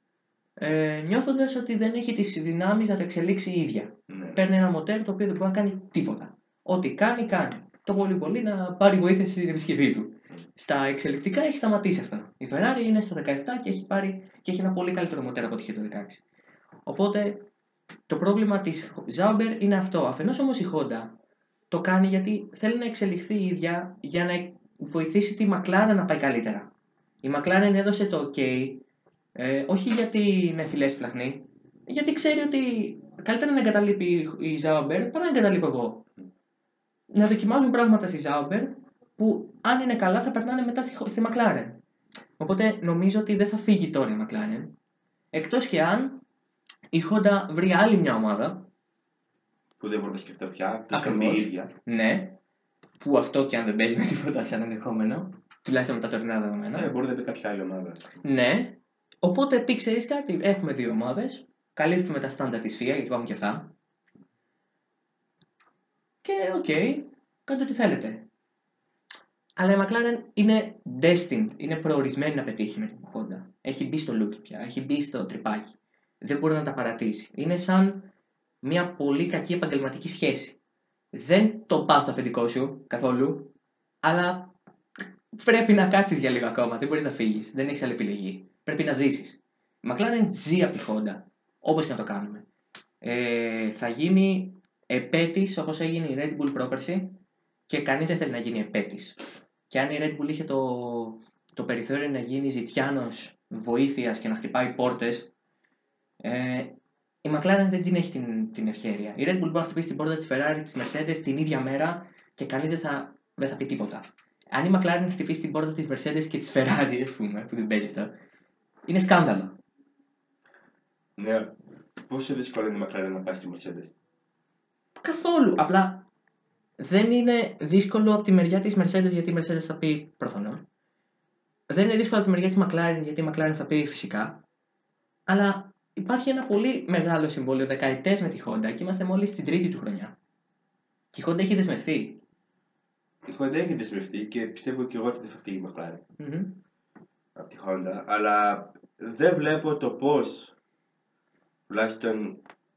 Ε, νιώθοντας ότι δεν έχει τις δυνάμεις να το εξελίξει η ίδια. Mm. Παίρνει ένα μοτέρ το οποίο δεν μπορεί να κάνει τίποτα. Ό,τι κάνει, κάνει. Το πολύ πολύ να πάρει βοήθεια στην επισκευή του. Στα εξελικτικά έχει σταματήσει αυτό. Η Ferrari είναι στο δεκαεπτά και έχει, πάρει, και έχει ένα πολύ καλύτερο μοτέρ από ό,τι είχε το δεκαέξι. Οπότε το πρόβλημα της Zauber είναι αυτό. Αφενός όμως η Honda το κάνει γιατί θέλει να εξελιχθεί η ίδια για να βοηθήσει τη McLaren να πάει καλύτερα. Η McLaren έδωσε το ok, ε, όχι γιατί είναι φιλές πλαχνή, γιατί ξέρει ότι καλύτερα να εγκαταλείπει η Zauber παρά να εγκαταλείπω εγώ. Να δοκιμάζουν πράγματα στη Zauber που αν είναι καλά θα περνάνε μετά στη, στη McLaren. Οπότε νομίζω ότι δεν θα φύγει τώρα η McLaren. Εκτός και αν η Honda βρει άλλη μια ομάδα. Που δεν μπορώ να σκεφτώ πια. Τουλάχιστον η Ακριβώς. ίδια. Ναι. Που αυτό και αν δεν παίζει με τίποτα σαν ενδεχόμενο. Τουλάχιστον με τα τωρινά δεδομένα. Ε, μπορεί να πει κάποια άλλη ομάδα. Ναι. Οπότε πει, ξέρεις κάτι, έχουμε δύο ομάδες. Καλύπτουμε τα στάνταρ της F I A, γιατί πάμε και αυτά. Και οκ, okay, κάντε ό,τι θέλετε. Αλλά η McLaren είναι destined, είναι προορισμένη να πετύχει με την Honda. Έχει μπει στο λούκι πια, έχει μπει στο τρυπάκι. Δεν μπορεί να τα παρατήσει. Είναι σαν μια πολύ κακή επαγγελματική σχέση. Δεν το πας στο αφεντικό σου καθόλου, αλλά πρέπει να κάτσεις για λίγο ακόμα. Δεν μπορείς να φύγεις. Δεν έχεις άλλη επιλογή. Πρέπει να ζήσεις. Η McLaren ζει από τη Honda, όπως και να το κάνουμε. Ε, θα γίνει επέτης όπως έγινε η Red Bull πρόπερση και κανείς δεν θέλει να γίνει επέτης. Και αν η Red Bull είχε το, το περιθώριο να γίνει ζητιάνος βοήθειας και να χτυπάει πόρτες, ε, η McLaren δεν την έχει την, την ευχέρεια. Η Red Bull μπορεί να χτυπήσει την πόρτα της Ferrari, της Mercedes την ίδια μέρα και κανείς δεν θα, δεν θα πει τίποτα. Αν η McLaren χτυπήσει την πόρτα της Mercedes και της Ferrari, ας πούμε, που δεν παίζει αυτό, είναι σκάνδαλο. Ναι. Πόσο δύσκολο είναι η McLaren να πάει στη Mercedes? Καθόλου. Απλά δεν είναι δύσκολο από τη μεριά της Mercedes γιατί η Mercedes θα πει προφανώς. Δεν είναι δύσκολο από τη μεριά της McLaren γιατί η McLaren θα πει φυσικά. Αλλά υπάρχει ένα πολύ μεγάλο συμβόλαιο δεκαετές με τη Honda και είμαστε μόλις στην τρίτη του χρονιά. Και η Honda έχει δεσμευτεί. Η Honda έχει δεσμευτεί και πιστεύω και εγώ ότι δεν θα φύγει η McLaren Mm-hmm. από τη Honda. Αλλά δεν βλέπω το πώς, τουλάχιστον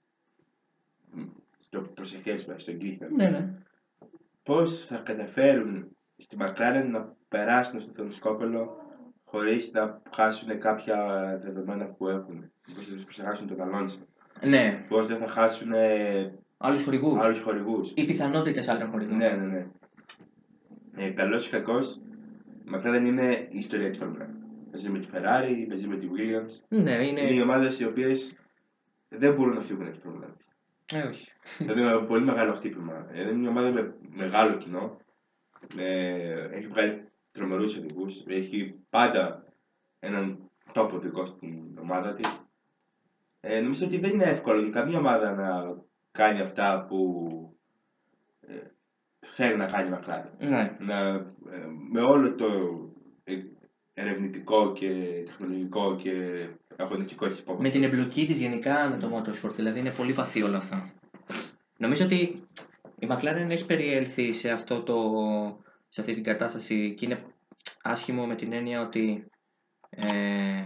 στο προσεχές μας, στον Κίθα, Ναι, ναι. πώς θα καταφέρουν στη McLaren να περάσουν στο θερμοσκόπελο χωρίς να χάσουν κάποια δεδομένα που έχουν. Πώς θα χάσουν τον Αλόνσο. Ναι. Πώς δεν θα χάσουν Άλλους χορηγούς. άλλους χορηγούς. Ή πιθανότητες άλλων χορηγών. Ναι, ναι, ναι. Ε, καλός ή κακός, η McLaren είναι η ιστορία της Φόρμουλα. Παίζει με τη Ferrari, παίζει με τη Williams. Ναι, είναι. Είναι οι ομάδες οι οποίες δεν μπορούν να φύγουν από τη Φόρμουλα. Ε, όχι. Δηλαδή είναι ένα πολύ μεγάλο χτύπημα. Είναι μια ομάδα με μεγάλο κοινό. Ε, έχει βγάλει τρομερούς οδηγούς. Έχει πάντα έναν τόπο οδηγό στην ομάδα της. Ε, νομίζω ότι δεν είναι εύκολο για καμία ομάδα να κάνει αυτά που ε, θέλει να κάνει η McLaren. Ναι. Να, ε, με όλο το ε, ερευνητικό και τεχνολογικό και αγωνιστικό της υπόβαθρο. Με την εμπλοκή της γενικά με το motorsport, δηλαδή είναι πολύ βαθύ όλα αυτά. Νομίζω ότι η McLaren έχει περιέλθει σε, αυτό το, σε αυτή την κατάσταση και είναι άσχημο με την έννοια ότι ε,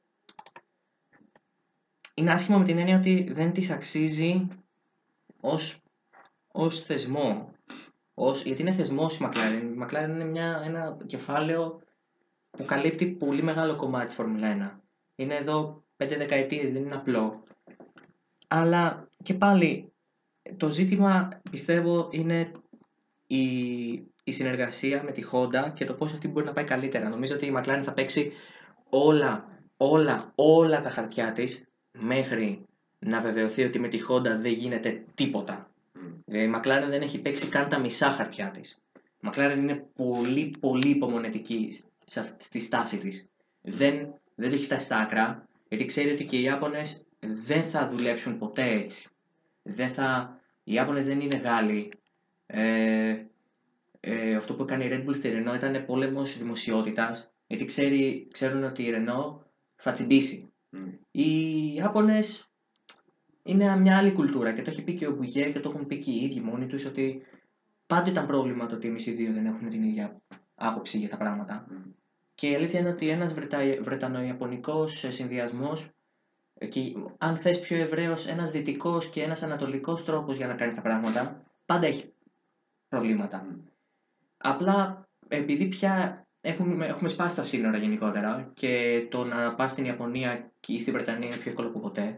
είναι άσχημο με την έννοια ότι δεν της αξίζει ως, ως θεσμό. Ως, γιατί είναι θεσμός η McLaren. Η McLaren είναι μια, ένα κεφάλαιο που καλύπτει πολύ μεγάλο κομμάτι της Φόρμουλα ένα. Είναι εδώ πέντε δεκαετίες, δεν είναι απλό. Αλλά και πάλι το ζήτημα πιστεύω είναι η, η συνεργασία με τη Honda και το πώς αυτή μπορεί να πάει καλύτερα. Νομίζω ότι η McLaren θα παίξει όλα, όλα, όλα τα χαρτιά της μέχρι να βεβαιωθεί ότι με τη Honda δεν γίνεται τίποτα. Mm. Η McLaren δεν έχει παίξει καν τα μισά χαρτιά της. Η McLaren είναι πολύ πολύ υπομονετική στη στάση της. Δεν, δεν το έχει φτάσει στα άκρα, γιατί ξέρει ότι και οι Ιάπωνες δεν θα δουλέψουν ποτέ έτσι. Δεν θα... Οι Ιάπωνες δεν είναι Γάλλοι. Ε, ε, αυτό που έκανε η Red Bull στη Renault ήταν πόλεμος δημοσιότητας, γιατί ξέρει, ξέρουν ότι η Renault θα τσιμπήσει. Mm. Οι Ιάπωνες είναι μια άλλη κουλτούρα και το έχει πει και ο Μπουγέ και το έχουν πει και οι ίδιοι μόνοι τους ότι πάντα ήταν πρόβλημα το ότι εμείς οι δύο δεν έχουμε την ίδια άποψη για τα πράγματα. Mm. Και η αλήθεια είναι ότι ένας Βρετα... Βρετανο-Ιαπωνικός συνδυασμός, και αν θες πιο ευρέως ένας δυτικός και ένας ανατολικός τρόπος για να κάνεις τα πράγματα, πάντα έχει προβλήματα. Mm. Απλά επειδή πια έχουμε, έχουμε σπάσει τα σύνορα γενικότερα και το να πας στην Ιαπωνία ή στη Βρετανία είναι πιο εύκολο από ποτέ,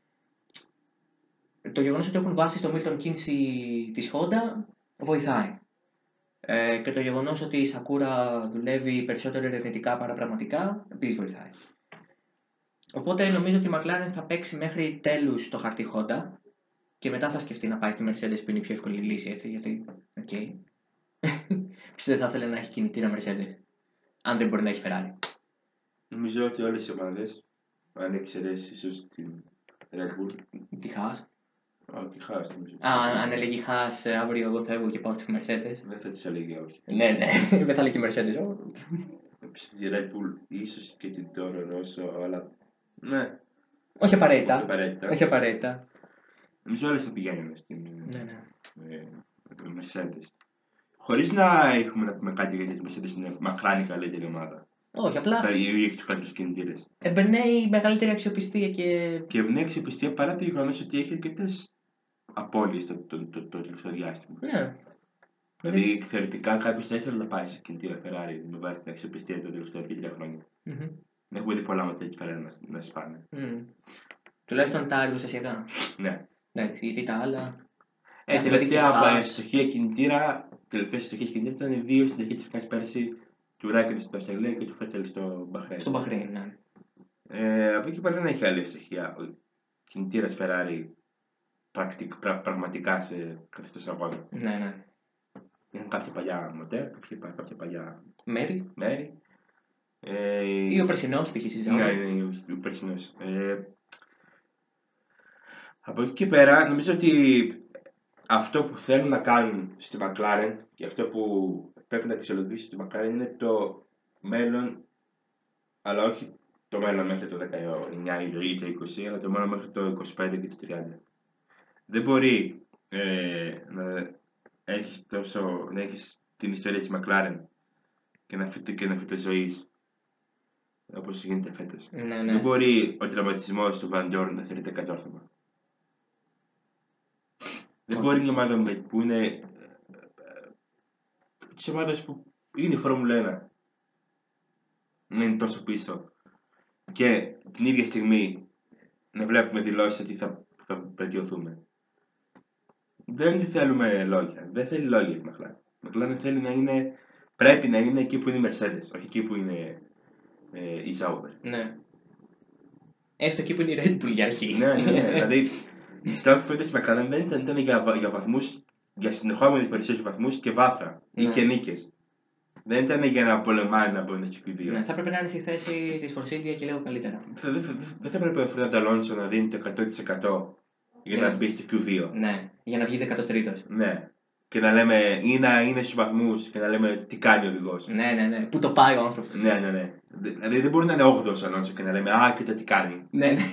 το γεγονός ότι έχουν βάσει στο Milton Keynes της Honda βοηθάει. Ε, και το γεγονός ότι η Sakura δουλεύει περισσότερο ερευνητικά παρά πραγματικά επίσης βοηθάει. Οπότε νομίζω ότι η McLaren θα παίξει μέχρι τέλους το χαρτί Honda και μετά θα σκεφτεί να πάει στη Mercedes που είναι η πιο εύκολη λύση, έτσι, γιατί, okay. Ποιος δεν θα ήθελε να έχει κινητήρα Mercedes, αν δεν μπορεί να έχει Ferrari. Νομίζω ότι όλες οι ομάδες, αν εξαιρέσει ίσως την Red Bull, Τη Haas. όχι η Haas νομίζω. Α, αν έλεγε η Haas αύριο εγώ φεύγω και πάω στη Mercedes. Δεν θα τους έλεγε όχι. Ναι, ναι, δεν θα έλεγε η Mercedes. Η Red Bull, ίσως και την Toro Rosso, αλλά ναι. Όχι απαραίτητα. Όχι απαραίτητα. Όχι απαραίτητα. Νομίζω όλες θα πηγαίνουν στην Ναι, ναι. ε, Mercedes. Χωρίς να έχουμε να πούμε κάτι γιατί η Mercedes είναι μακράν η καλύτερη ομάδα. Όχι, απλά Τα ίδια έχει τους καλύτερους κινητήρες. εμπνέει μεγαλύτερη αξιοπιστία και. Και εμπνέει αξιοπιστία παρά το γεγονός ότι έχει αρκετές απώλειες το, το, το, το τελευταίο διάστημα. Ναι. Δηλαδή, θεωρητικά κάποιο θα ήθελε να πάει σε κινητήρα Ferrari με βάση την αξιοπιστία των τελευταίων δύο τρία χρόνια. Mm-hmm. Δεν έχουμε δει πολλά μάτια τη Ferrari να, να σπάνε. Mm. Τουλάχιστον τα εργοστασιακά. Ναι. Ναι, γιατί τα άλλα. Ε, Έχουμε τελευταία δει και Haas. στοχεία κινητήρα, τελευταία στοχεία κινητήρα ήταν οι δύο στην αρχή τη χρονιά πέρσι του Ράικεν στην Αυστραλία και του Φέτελ στο Μπαχρέιν. Στο Μπαχρέιν, ναι. Ε, από εκεί πέρα δεν έχει άλλη στοιχεία. Ο κινητήρα Ferrari πρακτικ, πρα, πραγματικά σε καθεστώ αγώνα. Ναι, ναι. Είχαν κάποια παλιά μοτέρ, κάποια, κάποια παλιά μέρη. μέρη. Ε, Ή ο περσινός π.χ. στη Ναι, ναι, ο περσινός. Ε, από εκεί και πέρα νομίζω ότι αυτό που θέλουν να κάνουν στη McLaren και αυτό που πρέπει να αξιολογήσει τη McLaren είναι το μέλλον, αλλά όχι το μέλλον μέχρι το δεκαεννιά ή το είκοσι, αλλά το μέλλον μέχρι το είκοσι πέντε και το τριάντα. Δεν μπορεί ε, να έχεις, τόσο, να έχεις την ιστορία της McLaren και να φύγει ζωής όπως γίνεται φέτος. Ναι, ναι. Δεν μπορεί ο τραυματισμός του Van Dorn να θεωρείται κατόρθωμα. Δεν μπορεί μια ομάδα που είναι τις ομάδες που είναι η Φόρμουλα ένα να είναι τόσο πίσω και την ίδια στιγμή να βλέπουμε δηλώσεις ότι θα, θα βελτιωθούμε. Δεν θέλουμε λόγια. Δεν θέλει λόγια η McLaren. Η McLaren θέλει να είναι, πρέπει να είναι εκεί που είναι η Mercedes, όχι εκεί που είναι ε, η Sauber. Ναι. Έστω εκεί που είναι η Red Bull για αρχή. Ναι, ναι, ναι. Δηλαδή, η στόχη φέτος της McLaren δεν ήταν, ήταν για, για βαθμούς, για συνεχόμενες περισσότερους βαθμούς και βάθρα ή Ναι. και νίκες. Δεν ήταν για να πολεμάει να μπουν στο Q δύο. Ναι, θα έπρεπε να είναι στη θέση της Force India και λίγο καλύτερα. Δεν δε, δε, δε θα έπρεπε ο Φερνάντο Αλόνσο να δίνει το εκατό τοις εκατό για Για να να- μπει στο Q δύο. Ναι, για να βγει δεκατοστρίτος. Ναι. Και να λέμε, ή να είναι στους βαθμούς και να λέμε τι κάνει ο οδηγός. Ναι, ναι, ναι. Πού το πάει ο άνθρωπος. Ναι, ναι, ναι. Δηλαδή δεν μπορεί να είναι όγδοος ο Αλόνσο και να λέμε, α, κοίτα τι κάνει. Ναι, ναι.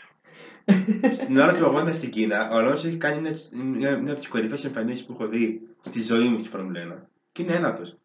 Στην ώρα του αγώνα στην Κίνα, ο Αλόνσο έχει κάνει μια, μια, μια από τις κορυφαίες εμφανίσεις που έχω δει στη ζωή μου στη Φόρμουλα ένα. Και είναι ένατος.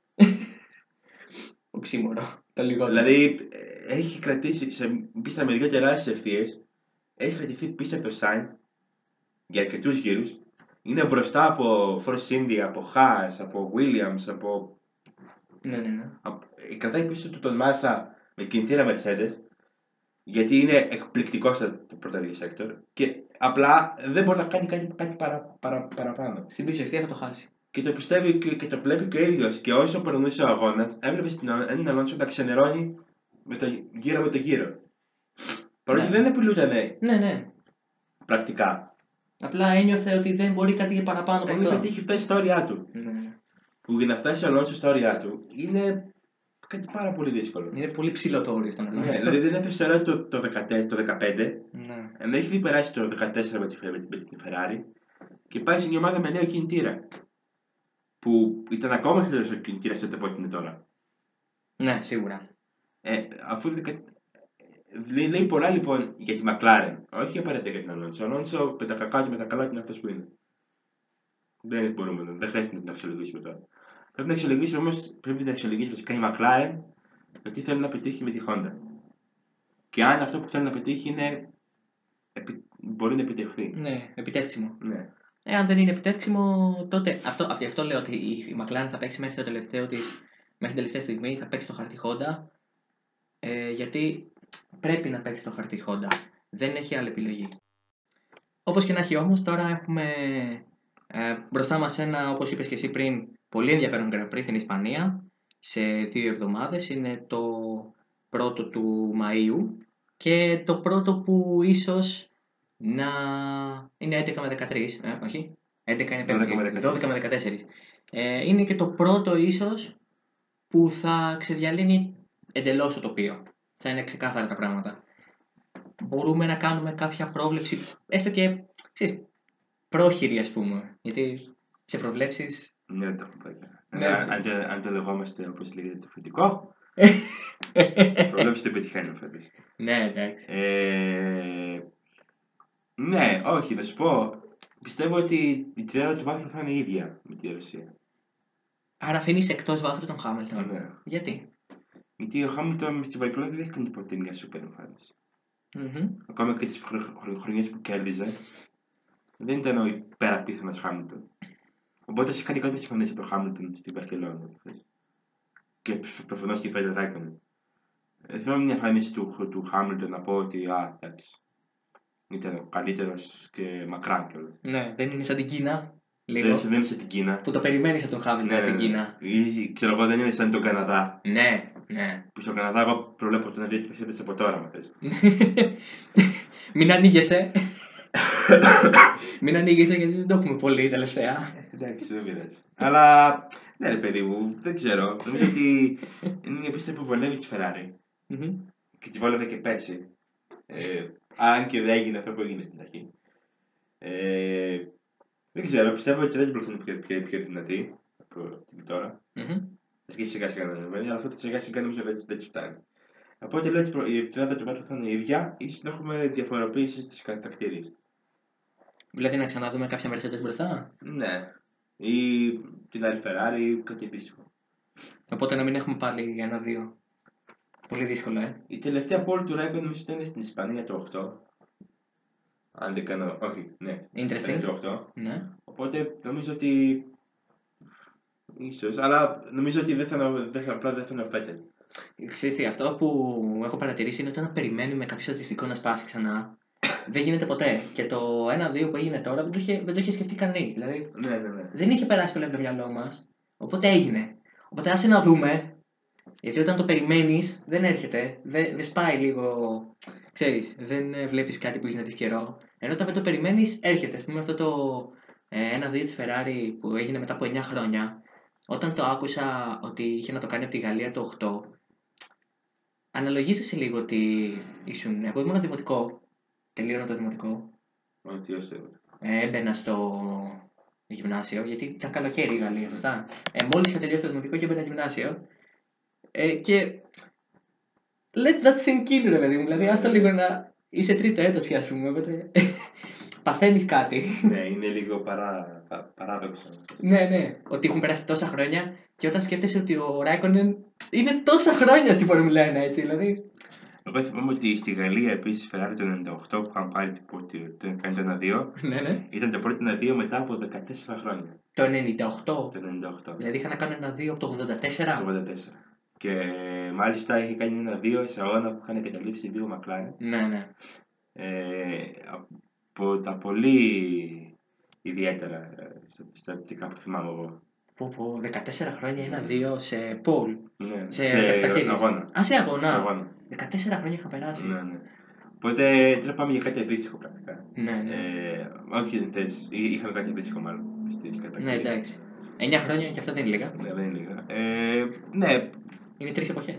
Οξύμορο. Το λιγότερο. Δηλαδή ε, έχει κρατήσει σε πίστα με δύο τεράστιες ευθείες, έχει κρατηθεί πίσω από το Σάιν για αρκετούς γύρους. Είναι μπροστά από Force India, από Haas, από Williams, από... Ναι, ναι, ναι. από... κρατάει πίσω του τον Μάσα με κινητήρα Mercedes, γιατί είναι εκπληκτικό στο πρώτο δύο sector και απλά δεν μπορεί να κάνει κάτι, κάτι παρα, παρα, παραπάνω. Στην πίσω ευθεία θα το χάσει. Και το πιστεύει και, και το βλέπει και ο ίδιος. Και όσο περνούσε ο αγώνας, έβλεπε έναν Αλόνσο να ξενερώνει με το, γύρω με το γύρο. Παρότι Ναι. δεν απειλούτανε Ναι, ναι. πρακτικά. Απλά ένιωθε ότι δεν μπορεί κάτι παραπάνω από Ένιωθε αυτό. ότι έχει φτάσει στα όρια του. Ναι, ναι. Που για να φτάσει ο Αλόνσο στα όρια του είναι κάτι πάρα πολύ δύσκολο. Είναι πολύ ψηλό το όριο στον Ναι, Αλόνσο. δηλαδή δεν έπεσε τώρα το, το, δεκατέσσερα, το δεκαπέντε, Ναι. ενώ έχει δει περάσει το δεκατέσσερα με τη, με, τη, με την Ferrari και πάει σε μια ομάδα με νέο κινητήρα. Που ήταν ακόμα χειρότερο ο κινητήρα τότε από ό,τι είναι τώρα. Ναι, σίγουρα. Ε, αφού δεκα... λέει, λέει πολλά λοιπόν για τη McLaren, όχι απαραίτητα για την Αλόνσο. Ο Αλόνσο με τα κακά και με τα καλά είναι αυτό που είναι. Δεν μπορούμε, δεν χρειάζεται να την αξιολογήσουμε τώρα. Πρέπει να αξιολογήσουμε όμως, πρέπει να αξιολογήσει βασικά η McLaren το τι θέλει να πετύχει με τη Honda. Και αν αυτό που θέλει να πετύχει είναι, επι... μπορεί να επιτευχθεί. Ναι, επιτεύξιμο. Ναι. Ε, αν δεν είναι επιτεύξιμο, τότε. Αυτό, αυτό, αυτό λέω ότι η McLaren θα παίξει μέχρι το τελευταίο της, μέχρι την τελευταία στιγμή, θα παίξει το χαρτί Honda. Ε, γιατί πρέπει να παίξει το χαρτί Honda. Δεν έχει άλλη επιλογή. Όπως και να έχει όμως, τώρα έχουμε ε, μπροστά μας ένα, όπως είπες και εσύ πριν, πολύ ενδιαφέρον Grand Prix στην Ισπανία. Σε δύο εβδομάδες. Είναι το πρώτο του Μαΐου και το πρώτο που ίσως να είναι έντεκα με δεκατρείς, ε, όχι, έντεκα είναι πέμπτη, δώδεκα με δεκατέσσερα. δώδεκα με δεκατέσσερα. Ε, είναι και το πρώτο ίσως που θα ξεδιαλύνει εντελώς το τοπίο. Θα είναι ξεκάθαρα τα πράγματα. Μπορούμε να κάνουμε κάποια πρόβλεψη, έστω και ξέρεις, πρόχειρη ας πούμε. Γιατί σε προβλέψεις. Ναι, το έχω πάει. Ναι. Αν, το- αν το λεγόμαστε όπως λέγεται το φοιτικό, προβλέψεις το πετυχαίνει φέτος. Ναι, εντάξει. Ε, ναι, όχι, να σου πω. Πιστεύω ότι η τριάδα του βάθρου θα είναι η ίδια με τη Ρωσία. Άρα αφήνεις εκτός βάθρου τον Χάμιλτον. Ναι. Γιατί? Γιατί ο Χάμιλτον στην Βαρκελόνη δεν έχει κάνει ποτέ μια σούπερ εμφάνιση. Mm-hmm. Ακόμα και τις χρονιές που κέρδιζε, δεν ήταν ο υπεραπίθανος Χάμιλτον. Οπότε έχει κάνει κάποιες εμφανίσεις από το Χάμιλτον στην Βαρκελόνη. Και προφανώς και φέτος έκανε. Δεν θυμάμαι μια εμφάνιση του, του Χάμιλτον να πω ότι α, εντάξει. Ήταν ο καλύτερος και μακράν κιόλας. Ναι, δεν είναι σαν την Κίνα. Λίγο. Δεν είναι σαν την Κίνα. Που το περιμένεις από τον Χάμιλτον Ναι, στην ναι, ναι. Κίνα. Ή, ξέρω εγώ, δεν είναι σαν τον Καναδά. Ναι, ναι. Που στον Καναδά εγώ προβλέπω τον δύο παιχνίδες από τώρα, μα θες. Μην ανοίγεσαι. Μην ανοίγεσαι γιατί δεν το έχουμε πολύ τελευταία. Εντάξει, δεν πειράζει. Αλλά, ναι, ρε παιδί μου, δεν ξέρω. Νομίζω ότι είναι μια πίστα που βολεύει τη Ferrari. Mm-hmm. Και τη βόλευε και πέρσι. Ε, αν και δεν έγινε αυτό που έγινε στην αρχή. Ε, δεν ξέρω, πιστεύω ότι η Red Bull θα είναι πιο, πιο, πιο δυνατή από την τώρα. Mm-hmm. Θα αρχίσει σιγά σιγά να ανεβαίνει, αλλά αυτό το σιγά σιγά νομίζω δεν δεν τη φτάνει. Οπότε λέω ότι η τριάδα του βάθρου θα είναι η ίδια, ίσως να έχουμε διαφοροποίηση στις κατακτήριες. Δηλαδή να ξαναδούμε κάποια Mercedes μπροστά. Ναι. Ή την άλλη Ferrari ή κάτι αντίστοιχο. Οπότε να μην έχουμε πάλι ένα-δύο. Πολύ δύσκολο, ε. Η τελευταία πόλη του Ράικον νομίζω ήταν στην Ισπανία το οκτώ. Αν δεν κάνω. Όχι, ναι. Στην Interesting. Ισπανία το οκτώ. Ναι. Οπότε νομίζω ότι. Ίσως, αλλά νομίζω ότι δεν θα είναι, δεν θα, απλά δεν θα είναι ο Φέτελ. Ξέρεις τι, αυτό που έχω παρατηρήσει είναι ότι όταν περιμένουμε κάποιο στατιστικό να σπάσει ξανά, δεν γίνεται ποτέ. Και το ένα-δύο που έγινε τώρα δεν το είχε, δεν το είχε σκεφτεί κανείς. Δηλαδή Ναι, ναι, ναι. δεν είχε περάσει πολύ από το μυαλό μας. Οπότε έγινε. Οπότε άσε να δούμε. Γιατί όταν το περιμένεις δεν έρχεται. Δεν, δεν σπάει λίγο. Ξέρεις, δεν ε, βλέπεις κάτι που έχει να δεις καιρό. Ενώ όταν δεν το περιμένεις έρχεται. Ας πούμε αυτό το ε, ένα-δύο της Ferrari που έγινε μετά από εννιά χρόνια. Όταν το άκουσα ότι είχε να το κάνει από τη Γαλλία το οκτώ. Αναλογίζεσαι λίγο ότι ήσουν. Εγώ ήμουν δημοτικό. Τελείωνα το δημοτικό. Ό,τι όσο. Ε, έμπαινα στο γυμνάσιο, γιατί ήταν καλοκαίρι η Γαλλία, σωστά. Ε, μόλις είχα τελειώσει το δημοτικό και έμπαινα γυμνάσιο. Ε, και. Let that sink in, ρε παιδί μου. Δηλαδή, άστα λίγο να. Είσαι τρίτο έτος πια, ας πούμε. Οπότε. Παθαίνεις κάτι. Ναι, είναι λίγο παρά, πα, παράδοξο. Ναι, ναι. Ότι έχουν περάσει τόσα χρόνια και όταν σκέφτεσαι ότι ο Ράικονεν είναι τόσα χρόνια στη Φόρμουλα ένα, έτσι. Δηλαδή. Εγώ θυμάμαι ότι στη Γαλλία επίσης η Ferrari το ενενήντα οκτώ που είχαν πάρει το, το, κάνει το ένα-δύο Ναι, ναι. ήταν το πρώτο ένα-δύο μετά από δεκατέσσερα χρόνια. Το ενενήντα οκτώ. Το ενενήντα οκτώ. Δηλαδή είχαν να κάνουν ένα-δύο από το ογδόντα τέσσερα. Το ογδόντα τέσσερα. Και μάλιστα είχε κάνει ένα-δύο σε αγώνα που είχαν καταλήψει δύο McLaren. Ναι, ναι. Ε, από τα πολύ ιδιαίτερα στατιστικά που θυμάμαι εγώ. Πω, πω, δεκατέσσερα χρόνια ένα-δύο σε πόλ. Ναι, Σε, σε αγώνα. Α, σε αγώνα. Σε αγώνα. δεκατέσσερα χρόνια είχα περάσει. Ναι, ναι. Οπότε τώρα πάμε για κάτι αντίστοιχο πρακτικά. Ναι, ναι. Ε, όχι, δεν θες. Είχαμε κάτι αντίστοιχο μάλλον. Ναι, εντάξει. εννιά χρόνια και αυτά δεν είναι λίγα. Ναι, δεν είναι λίγα. Ε, ναι. Είναι τρεις εποχές.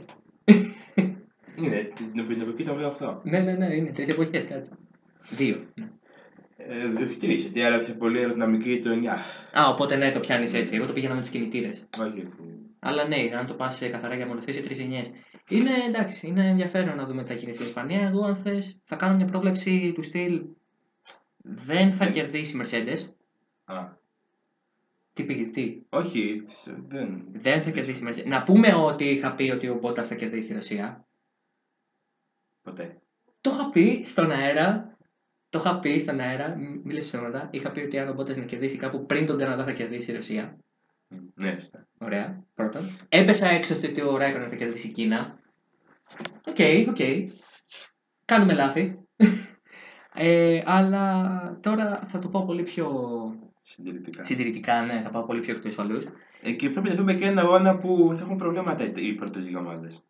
Είναι, την εποχή των οκτώ. Ναι, ναι, ναι, είναι τρεις εποχές, κάτσε. Δύο. Ναι. Ε, όχι τρεις, γιατί άλλαξε πολύ αεροδυναμική το εννιά. Α, οπότε ναι, το πιάνεις έτσι. Εγώ το πήγαινα με τους κινητήρες. Όχι. Αλλά ναι, αν το πας καθαρά για μονοθέσιο τρεις εννιές. Είναι εντάξει, είναι ενδιαφέρον να δούμε τι θα γίνει στην Ισπανία. Εγώ, αν θες, θα κάνω μια πρόβλεψη του στυλ. Δεν θα Δεν. κερδίσει η Mercedes. Α. Τι πήγες, τι. Όχι, δεν. Δεν θα κερδίσει η Mercedes. Να πούμε ότι είχα πει ότι ο Bottas θα κερδίσει στη Ρωσία. Ποτέ. Το είχα πει στον αέρα. Το είχα πει στον αέρα. Μη λες ψέματα. Είχα πει ότι αν ο Bottas να κερδίσει κάπου πριν τον Καναδά θα κερδίσει η Ρωσία. Ναι, φυσικά. Ωραία, πρώτον. Έπεσα έξω στο ότι ο Ράικονεν θα κερδίσει η Κίνα. Οκ, okay, οκ. Okay. Κάνουμε λάθη. ε, αλλά τώρα θα το πάω πολύ πιο Συντηρητικά. συντηρητικά, ναι, θα πάω πολύ πιο εκ του ασφαλούς. Ε, και πρέπει να δούμε και ένα αγώνα που θα έχουν προβλήματα οι πρώτες δύο ομάδες.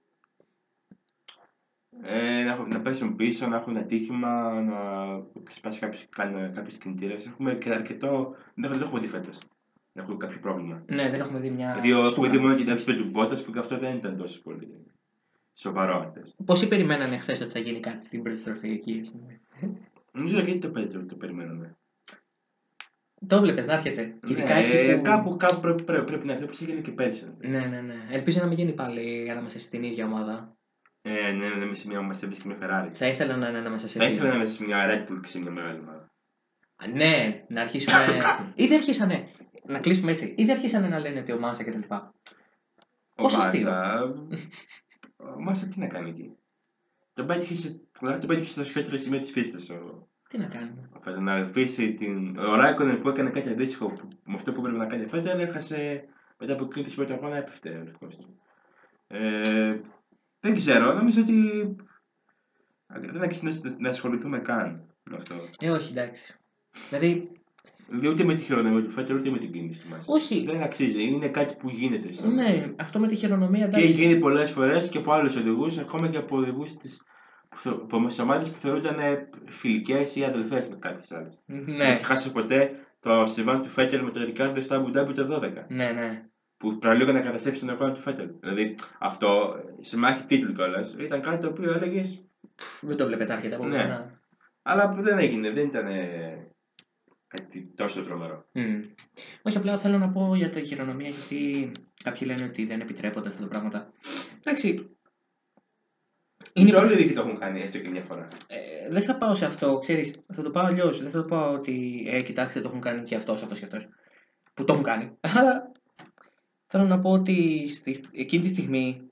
Ε, να, να πέσουν πίσω, να έχουν ατύχημα, να ξεσπάσει κάποιους κινητήρες. Έχουμε και αρκετό. Δεν το έχουμε δει φέτος. να έχουν κάποιο πρόβλημα. Ναι, δεν έχουμε δει μια. Δηλαδή, έχουμε στούκα. δει μόνο την ένταση του Μπότας που και αυτό δεν ήταν τόσο πολύ σοβαρό. Πόσοι περιμένανε χθες ότι θα γίνει κάτι στην πρώτη στροφή εκεί, ας πούμε. Νομίζω και το πέτρο το περιμένουμε. Το βλέπεις να έρχεται. Και ειδικά Ναι, εκεί που... κάπου, κάπου πρέπει, πρέπει, πρέπει να έρθει όπως έγινε και πέρσι. Ναι, ναι, ναι. Ελπίζω να μην γίνει πάλι ανάμεσα στην ίδια ομάδα. Ε, ναι, ναι, σε μια ομάδα και μια Ferrari. Θα ήθελα να είναι ανάμεσα σε Θα δύο. ήθελα να είμαι σε μια Red Bull και σε μια μεγάλη ομάδα. Ναι, να αρχίσουμε. Ήδη αρχίσανε. Να κλείσουμε έτσι. Ήδη αρχίσανε να λένε ότι ο Μάσα κτλ. Ο Πόσο Μάσα. αστείο. Ο Μάσα τι να κάνει εκεί. Τον πέτυχε στο χειρότερο σημείο τη πίστα. Τι να κάνουμε. Ο να αφήσει την. Ο Ράικονεν που έκανε κάτι αντίστοιχο με αυτό που έπρεπε να κάνει φέτο, έχασε μετά από εκείνη τη πρώτη αγώνα, έπεφτε. Ε, δεν ξέρω, νομίζω ότι δεν αξίζει να ασχοληθούμε καν με αυτό. Ε, όχι, εντάξει. Δηλαδή. Δηλαδή ούτε με τη χειρονομία του Φέτελ ούτε με την κίνηση του Μάσα. Όχι. Δεν αξίζει, είναι κάτι που γίνεται. Σαν... Ναι, αυτό με τη χειρονομία εντάξει. Και έχει γίνει πολλές φορές και από άλλους οδηγούς, ακόμα και από οδηγούς της. Από ομάδες που θεωρούνταν φιλικές ή αδελφές με κάποιες άλλες. Ναι. Δεν έχει χάσει ποτέ το συμβάν του Φέτελ με τον Ρικάρντο στο Αμπουντάμπι το δώδεκα. Ναι, ναι. Που προλίγο να καταστρέψει τον αγώνα του Φέτελ. Δηλαδή αυτό σε μάχη τίτλου κιόλας ήταν κάτι το οποίο έλεγε. Δεν το βλέπεις να έρχεται από πουθενά. Ναι. Αλλά που δεν έγινε, δεν ήταν κάτι τόσο τρομερό. Mm. Όχι, απλά θέλω να πω για τη χειρονομία, γιατί κάποιοι λένε ότι δεν επιτρέπονται αυτά τα πράγματα. Εντάξει. Είναι... Όλοι οι δίκοι το έχουν κάνει έστω και μια φορά. Ε, δεν θα πάω σε αυτό, ξέρεις. Θα το πάω αλλιώς. Δεν θα το πάω ότι ε, κοιτάξτε, το έχουν κάνει και αυτός, αυτός και αυτός. Που το έχουν κάνει. Αλλά θέλω να πω ότι στη, εκείνη τη στιγμή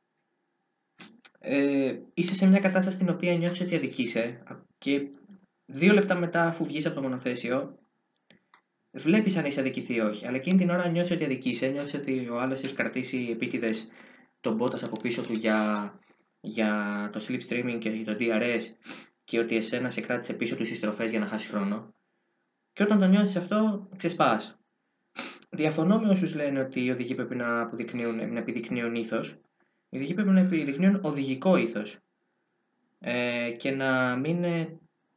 ε, είσαι σε μια κατάσταση στην οποία νιώθεις ότι αδικείσαι και δύο λεπτά μετά, αφού βγεις από το μονοθέσιο, βλέπεις αν έχεις αδικηθεί ή όχι. Αλλά εκείνη την ώρα νιώθεις ότι αδικείσαι, νιώθεις ότι ο άλλος έχει κρατήσει επίτηδες τον Bottas από πίσω του για, για το slipstreaming και το ντι αρ ες και ότι εσένα σε κράτησε πίσω του στις στροφές για να χάσει χρόνο. Και όταν το νιώθεις αυτό, ξεσπάς. Διαφωνώ με όσους λένε ότι οι οδηγοί πρέπει να, αποδεικνύουν, να επιδεικνύουν ήθος. Οι οδηγοί πρέπει να επιδεικνύουν οδηγικό ήθος ε, και να μην ε,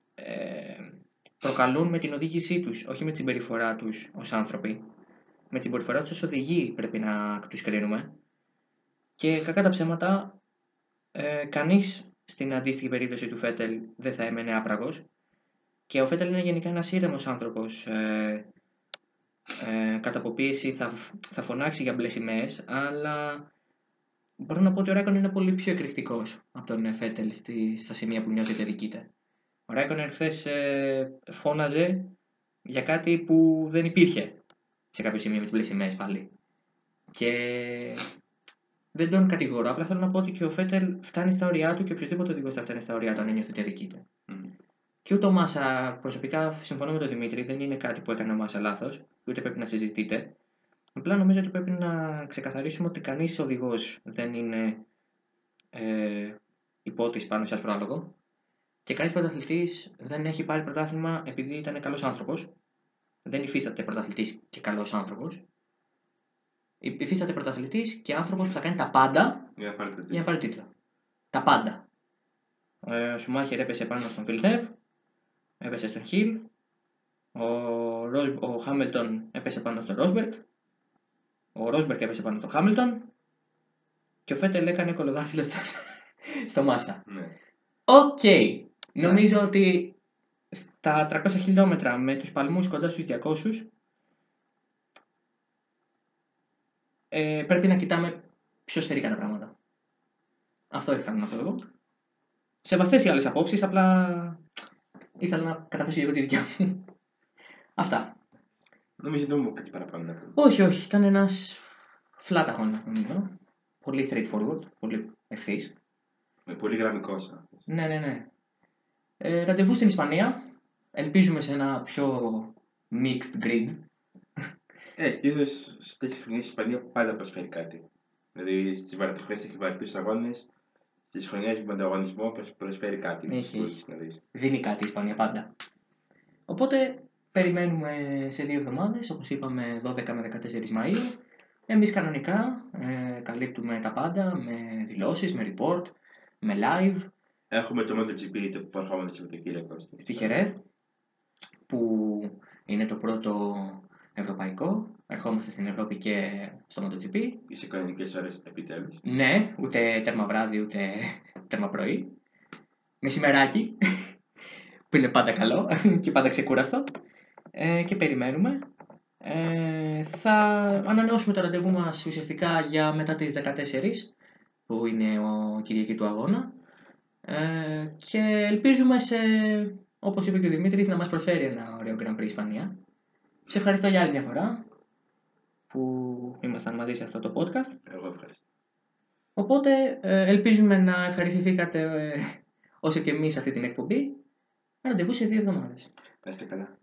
προκαλούν με την οδήγησή τους, όχι με την συμπεριφορά τους ως άνθρωποι. Με την συμπεριφορά τους ως οδηγοί πρέπει να τους κρίνουμε. Και κακά τα ψέματα, ε, κανείς στην αντίστοιχη περίπτωση του Φέτελ δεν θα έμενε άπραγος. Και ο Φέτελ είναι γενικά ένας ήρεμος άνθρωπος. Ε, ε, κατά αποπίεση θα, θα φωνάξει για μπλε σημαίες, αλλά μπορώ να πω ότι ο Ράικονεν είναι πολύ πιο εκρηκτικός από τον Φέτελ στη, στα σημεία που νιώθει ότι αδικείται. Ο Ράικονεν χθες ε, φώναζε για κάτι που δεν υπήρχε σε κάποιο σημείο με τις μπλε σημαίες πάλι. Και δεν τον κατηγορώ, απλά θέλω να πω ότι και ο Φέτελ φτάνει στα ωριά του και οποιοδήποτε οδηγός θα φτάνει στα ωριά του αν νιώθει ότι αδικείται. Mm. Και ούτε ο Μάσα, προσωπικά συμφωνώ με τον Δημήτρη, δεν είναι κάτι που έκανε ο Μάσα λάθος, ούτε πρέπει να συζητείτε. Απλά νομίζω ότι πρέπει να ξεκαθαρίσουμε ότι κανείς οδηγός δεν είναι ε, υπότης πάνω σε ασπρόλογο και κανείς πρωταθλητής δεν έχει πάρει πρωτάθλημα επειδή ήταν καλός άνθρωπος. Δεν υφίσταται πρωταθλητής και καλός άνθρωπος. Υφίσταται πρωταθλητής και άνθρωπος που θα κάνει τα πάντα για να πάρει τίτλο. Τα πάντα. Ε, ο Σουμάχερ έπεσε πάνω στον Villeneuve, έπεσε στον Χιλ, ο, ο Χάμιλτον έπεσε πάνω στον Ρόσμπεργκ, ο Ρόσμπεργκ έπεσε πάνω στον Χάμιλτον και ο Φέτελ έκανε κολοδάχτυλο στο, στο Μάσα. Οκ. Ναι. Okay. Νομίζω ότι στα τριακόσια χιλιόμετρα με τους παλμούς κοντά στους διακόσιους ε, πρέπει να κοιτάμε πιο σφαιρικά τα πράγματα. Αυτό είχα να πω εγώ. Σεβαστές οι άλλες απόψεις, απλά ήθελα να καταθέσω λίγο τη δικιά μου. Αυτά. Νομίζω δεν μου κάτι παραπάνω να πω. Όχι, όχι. Ήταν ένας flat αγώνας νομίζω. Πολύ straightforward, πολύ ευθύς. Με πολύ γραμμικός. Ναι, ναι, ναι. Ε, ραντεβού στην Ισπανία. Ελπίζουμε σε ένα πιο mixed grid. Ε, συνήθως σε τέτοιες χρονιές η Ισπανία πάντα προσφέρει κάτι. Δηλαδή στις βαρετικές και βαρετούς αγώνες, στις χρονιές με ανταγωνισμό προσφέρει κάτι. Έχει, έχει. Δίνει κάτι η Ισπανία πάντα. Οπότε περιμένουμε σε δύο εβδομάδες, όπως είπαμε δώδεκα με δεκατέσσερις Μαΐου. Εμείς κανονικά ε, καλύπτουμε τα πάντα με δηλώσεις, με report, με live. Έχουμε το MotoGP το που ερχόμενο Σαββατοκύριακο στη Χερέθ, που είναι το πρώτο ευρωπαϊκό ερχόμαστε στην Ευρώπη και στο MotoGP. Είσαι κανονικές ώρες επιτέλους. Ναι, ούτε τέρμα βράδυ, ούτε τέρμα πρωί. Μεσημεράκι, που είναι πάντα καλό και πάντα ξεκούραστο. Ε, και περιμένουμε. Ε, θα ανανεώσουμε το ραντεβού μας ουσιαστικά για μετά τις δεκατέσσερις, που είναι ο Κυριακή του αγώνα. Ε, και ελπίζουμε, σε, όπως είπε και ο Δημήτρης, να μας προσφέρει ένα ωραίο Grand Prix Ισπανία. Σε ευχαριστώ για άλλη μια φορά που ήμασταν μαζί σε αυτό το podcast. Εγώ ευχαριστώ. Οπότε ε, ελπίζουμε να ευχαριστηθήκατε ε, όσο και εμείς αυτή την εκπομπή. Ραντεβού σε δύο εβδομάδες. Να είστε καλά.